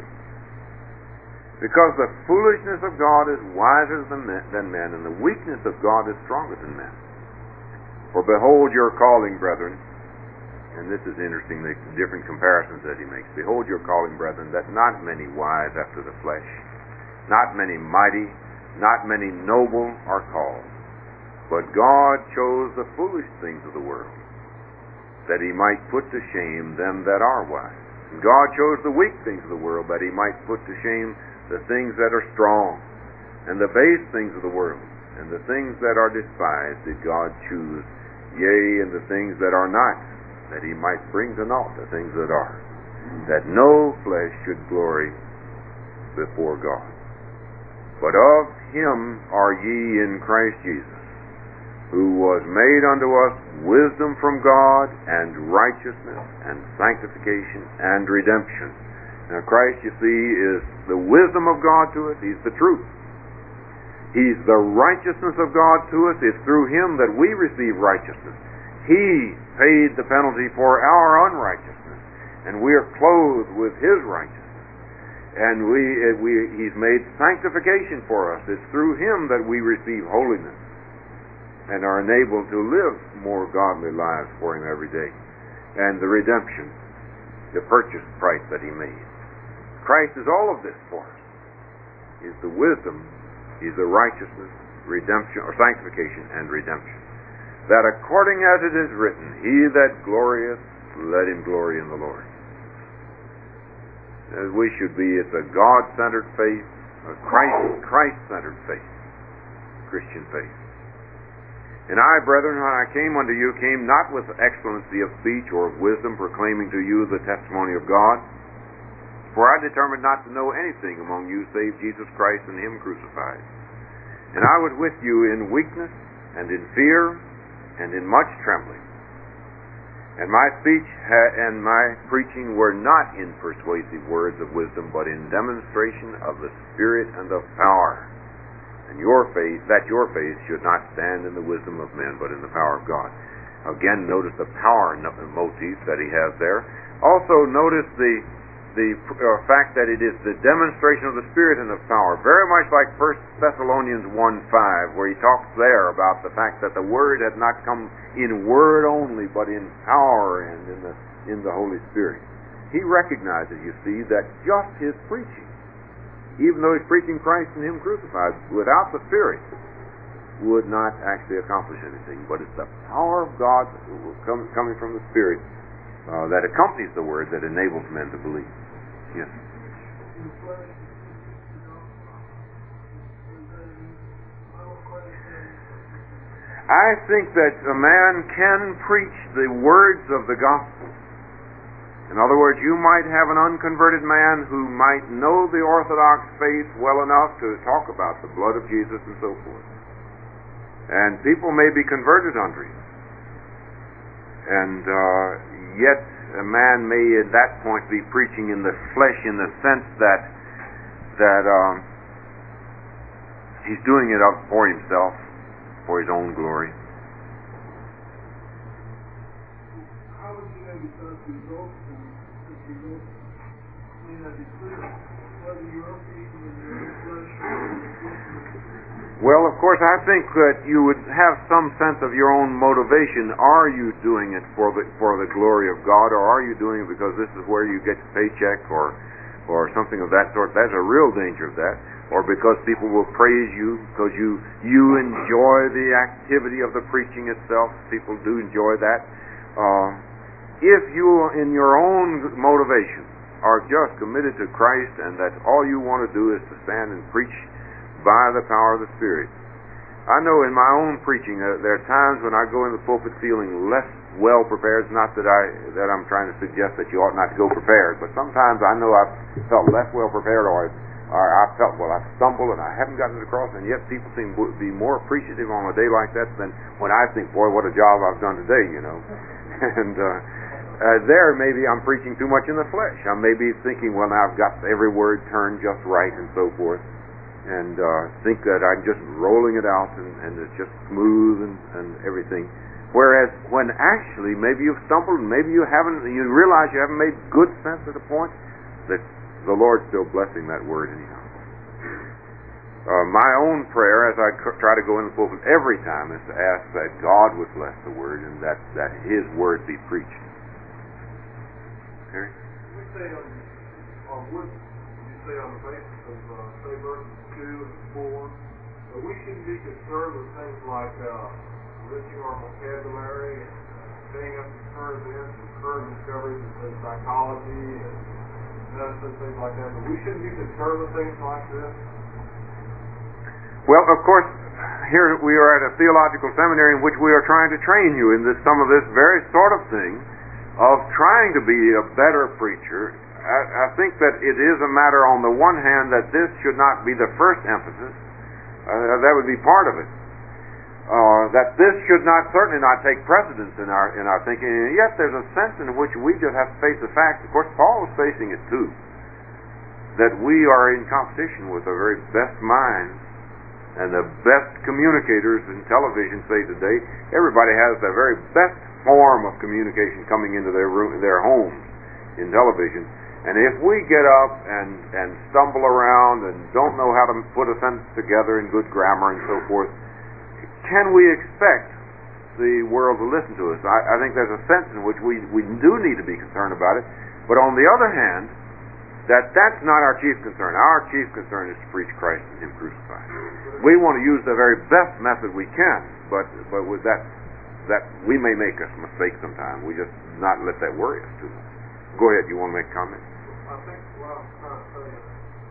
Because the foolishness of God is wiser than men, and the weakness of God is stronger than men. For behold your calling, brethren, and this is interesting, the different comparisons that he makes. Behold your calling, brethren, that not many wise after the flesh, not many mighty, not many noble are called. But God chose the foolish things of the world, that he might put to shame them that are wise. And God chose the weak things of the world, that he might put to shame the things that are strong, and the base things of the world, and the things that are despised did God choose, yea, and the things that are not, that he might bring to naught the things that are, that no flesh should glory before God. But of him are ye in Christ Jesus, who was made unto us wisdom from God, and righteousness, and sanctification, and redemption. Now Christ, you see, is the wisdom of God to us. He's the truth. He's the righteousness of God to us. It's through him that we receive righteousness. He paid the penalty for our unrighteousness, and we are clothed with his righteousness. And he's made sanctification for us. It's through him that we receive holiness and are enabled to live more godly lives for him every day. And the redemption, the purchase price that he made. Christ is all of this for us. He's the wisdom, he's the righteousness, redemption, or sanctification and redemption. That according as it is written, he that glorieth, let him glory in the Lord. As we should be, it's a God-centered faith, a Christ-centered faith, Christian faith. And I, brethren, when I came unto you, came not with excellency of speech or of wisdom, proclaiming to you the testimony of God. For I determined not to know anything among you save Jesus Christ and him crucified. And I was with you in weakness, and in fear, and in much trembling. And my speech and my preaching were not in persuasive words of wisdom, but in demonstration of the Spirit and of power. And your faith should not stand in the wisdom of men, but in the power of God. Again, notice the power motif that he has there. Also, notice the fact that it is the demonstration of the Spirit and of power. Very much like 1 Thessalonians 1:5, where he talks there about the fact that the Word had not come in word only, but in power and in the Holy Spirit. He recognizes, you see, that just his preaching, even though he's preaching Christ and him crucified, without the Spirit, would not actually accomplish anything. But it's the power of God coming from the Spirit that accompanies the Word that enables men to believe. Yes. I think that a man can preach the words of the gospel. In other words, you might have an unconverted man who might know the Orthodox faith well enough to talk about the blood of Jesus and so forth. And people may be converted under him. And yet a man may at that point be preaching in the flesh, in the sense that he's doing it up for himself, for his own glory. How would you know because results may not be clear whether you're preaching in your own flesh or Well, of course, I think that you would have some sense of your own motivation. Are you doing it for the glory of God, or are you doing it because this is where you get your paycheck, or something of that sort? That's a real danger of that. Or because people will praise you because you enjoy the activity of the preaching itself. People do enjoy that. If you, in your own motivation, are just committed to Christ and that all you want to do is to stand and preach by the power of the Spirit. I know in my own preaching there are times when I go in the pulpit feeling less well prepared. It's not that I'm trying to suggest that you ought not to go prepared, but sometimes I know I've felt less well prepared, or I felt, I stumbled and I haven't gotten it across, and yet people seem to be more appreciative on a day like that than when I think, boy, what a job I've done today, And there maybe I'm preaching too much in the flesh. I may be thinking, well, now I've got every word turned just right and so forth, and think that I'm just rolling it out and it's just smooth and everything. Whereas when actually maybe you've stumbled and maybe you realize you haven't made good sense at the point, that the Lord's still blessing that word anyhow. My own prayer as I try to go in the pulpit every time is to ask that God would bless the word and that His word be preached. Okay? We say on the basis of say verses 2 and 4, that we shouldn't be concerned with things like enriching our vocabulary and staying up to current events and current discoveries in say psychology and medicine, things like that. But we shouldn't be concerned with things like this. Well, of course, here we are at a theological seminary in which we are trying to train you in some of this very sort of thing of trying to be a better preacher. I think that it is a matter, on the one hand, that this should not be the first emphasis. That would be part of it. That this should certainly not take precedence in our thinking. And yet there's a sense in which we just have to face the fact. Of course, Paul was facing it too. That we are in competition with the very best minds and the best communicators in television, say today. Everybody has the very best form of communication coming into their homes in television. And if we get up and stumble around and don't know how to put a sentence together in good grammar and so forth, can we expect the world to listen to us? I think there's a sense in which we do need to be concerned about it. But on the other hand, that's not our chief concern. Our chief concern is to preach Christ and Him crucified. We want to use the very best method we can, but with that we may make a mistake sometime. We just not let that worry us too much. Go ahead. You want to make a comment? I think what I'm trying to say is,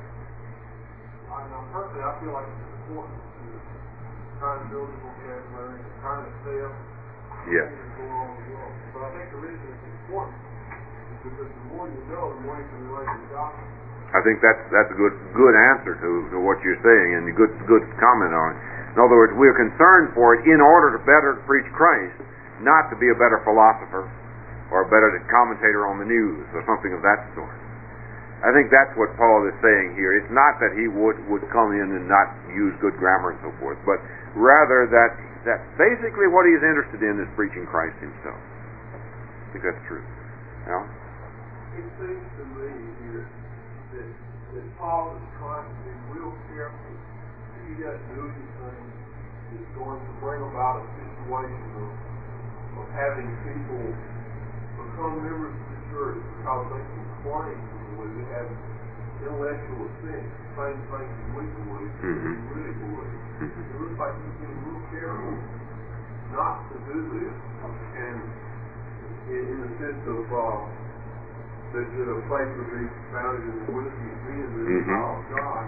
personally, I feel like it's important to try to build your vocabulary and trying to stay up Yes. things going on in the world. But I think the reason it's important is because the more you know, the more you can relate to God. I think that's a good answer to what you're saying, and a good comment on it. In other words, we're concerned for it in order to better preach Christ, not to be a better philosopher or a better commentator on the news or something of that sort. I think that's what Paul is saying here. It's not that he would come in and not use good grammar and so forth, but rather that basically what he's interested in is preaching Christ Himself. I think that's true. Yeah? It seems to me here that Paul is trying to be real careful. He doesn't do anything that's going to bring about a situation of having people become members of the church because they can claim we have intellectual assent, the same things that we believe, we really believe. It looks like he's being real careful not to do this, and in the sense of that the faith would be founded in the wisdom of men and the power of God.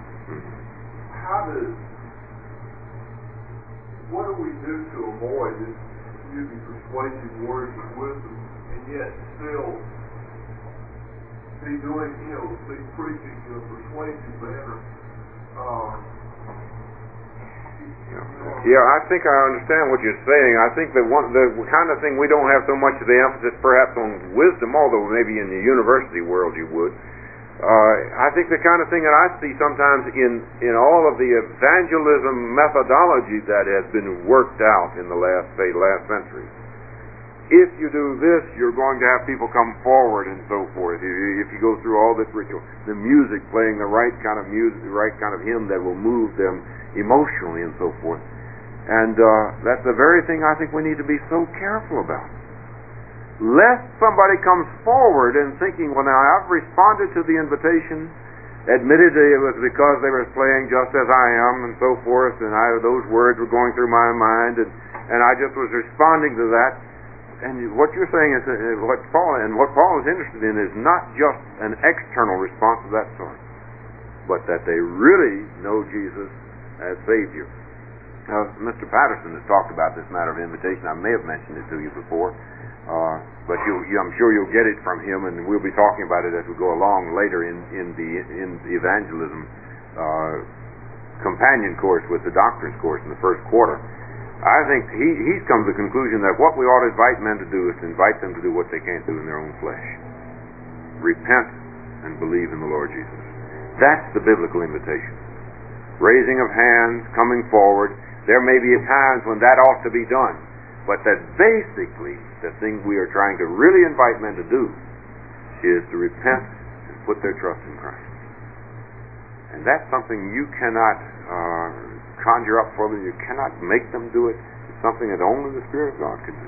What do we do to avoid this using persuasive words of wisdom and yet still be doing, be preaching in a persuasive manner? Yeah, I think I understand what you're saying. I think that the kind of thing we don't have so much of the emphasis perhaps on wisdom, although maybe in the university world you would, I think the kind of thing that I see sometimes in all of the evangelism methodology that has been worked out in the last century. If you do this, you're going to have people come forward and so forth. If you go through all this ritual, the music, playing the right kind of music, the right kind of hymn that will move them emotionally and so forth. And that's the very thing I think we need to be so careful about. Lest somebody comes forward and thinking, well, now I've responded to the invitation, admitted it was because they were playing Just As I Am and so forth, and those words were going through my mind, and I just was responding to that. And what you're saying is what Paul is interested in is not just an external response of that sort, but that they really know Jesus as Savior. Now, Mr. Patterson has talked about this matter of invitation. I may have mentioned it to you before. But I'm sure you'll get it from him, and we'll be talking about it as we go along later in the evangelism companion course with the doctrines course in the first quarter. I think he's come to the conclusion that what we ought to invite men to do is to invite them to do what they can't do in their own flesh. Repent and believe in the Lord Jesus. That's the biblical invitation. Raising of hands, coming forward. There may be times when that ought to be done. But that basically the thing we are trying to really invite men to do is to repent and put their trust in Christ. And that's something you cannot conjure up for them. You cannot make them do it. It's something that only the Spirit of God can do.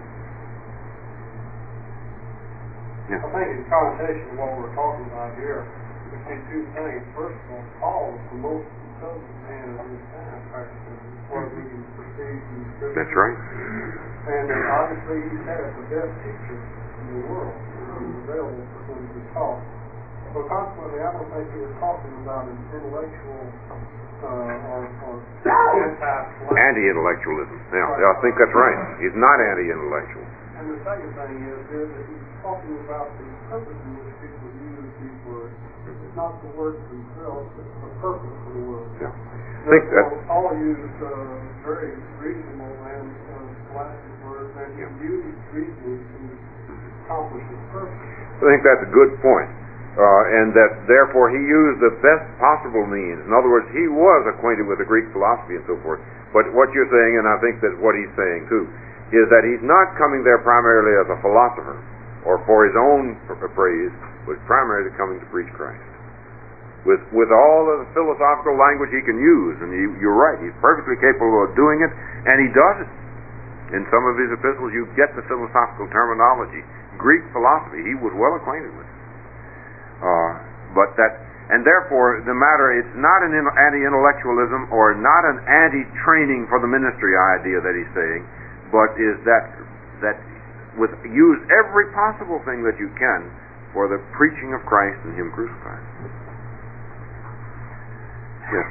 Yeah. I think in connotation of what we're talking about here, we see two things. First of all, Paul was the most intelligent man of his time, practically, as far as we can perceive from the Scripture. That's right. And obviously he's had the best teacher in the world who's available for him to talk. So consequently, I don't think he was talking about an intellectual or anti-intellectualism. Yeah, I think that's right. He's not anti-intellectual. And the second thing is that he's talking about the purpose in which people use these words. It's not the words themselves, it's the purpose for the words. Yeah. I think that Paul used very reasonable and scholastic words, and he used reasoning to accomplish his purpose. I think that's a good point. And that therefore he used the best possible means. In other words, he was acquainted with the Greek philosophy and so forth. But what you're saying, and I think that what he's saying too, is that he's not coming there primarily as a philosopher or for his own praise, but primarily coming to preach Christ. With all of the philosophical language he can use, and you're right, he's perfectly capable of doing it, and he does it. In some of his epistles, you get the philosophical terminology. Greek philosophy, he was well acquainted with. And therefore, the matter, it's not an anti-intellectualism or not an anti-training for the ministry idea that he's saying, but is that use every possible thing that you can for the preaching of Christ and Him crucified. Yes.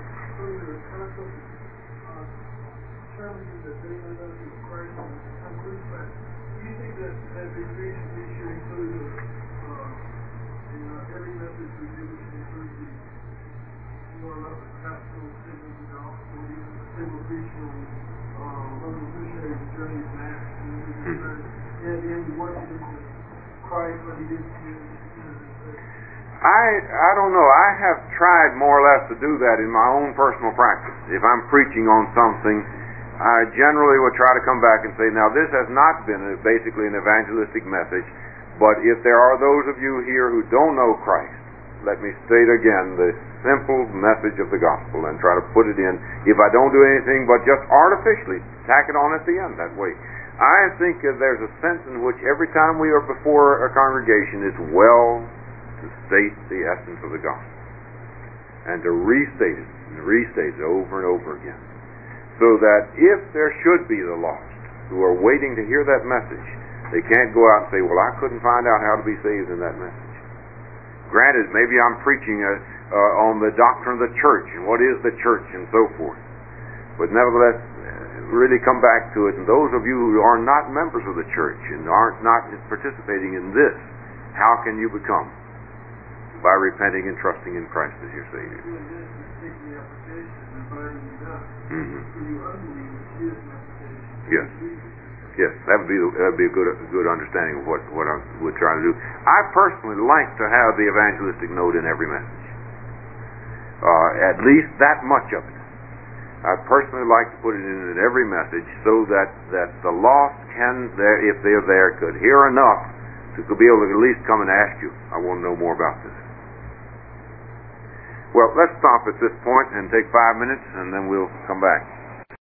I don't know. I have tried more or less to do that in my own personal practice. If I'm preaching on something, I generally would try to come back and say, now this has not been basically an evangelistic message, but if there are those of you here who don't know Christ, let me state again the simple message of the gospel and try to put it in. If I don't do anything but just artificially tack it on at the end that way. I think that there's a sense in which every time we are before a congregation, it's well to state the essence of the gospel and to restate it over and over again, so that if there should be the lost who are waiting to hear that message, they can't go out and say, well, I couldn't find out how to be saved in that message. Granted, maybe I'm preaching on the doctrine of the church and what is the church and so forth, but nevertheless really come back to it. And those of you who are not members of the church and aren't not participating in this, how can you become? By repenting and trusting in Christ as your Savior. Mm-hmm. Yes. Yes, that'd be a good understanding of what I would try to do. I personally like to have the evangelistic note in every message. At least that much of it. I personally like to put it in every message so that the lost can, if they're there, could hear enough to be able to at least come and ask you, I want to know more about this. Well, let's stop at this point and take 5 minutes, and then we'll come back.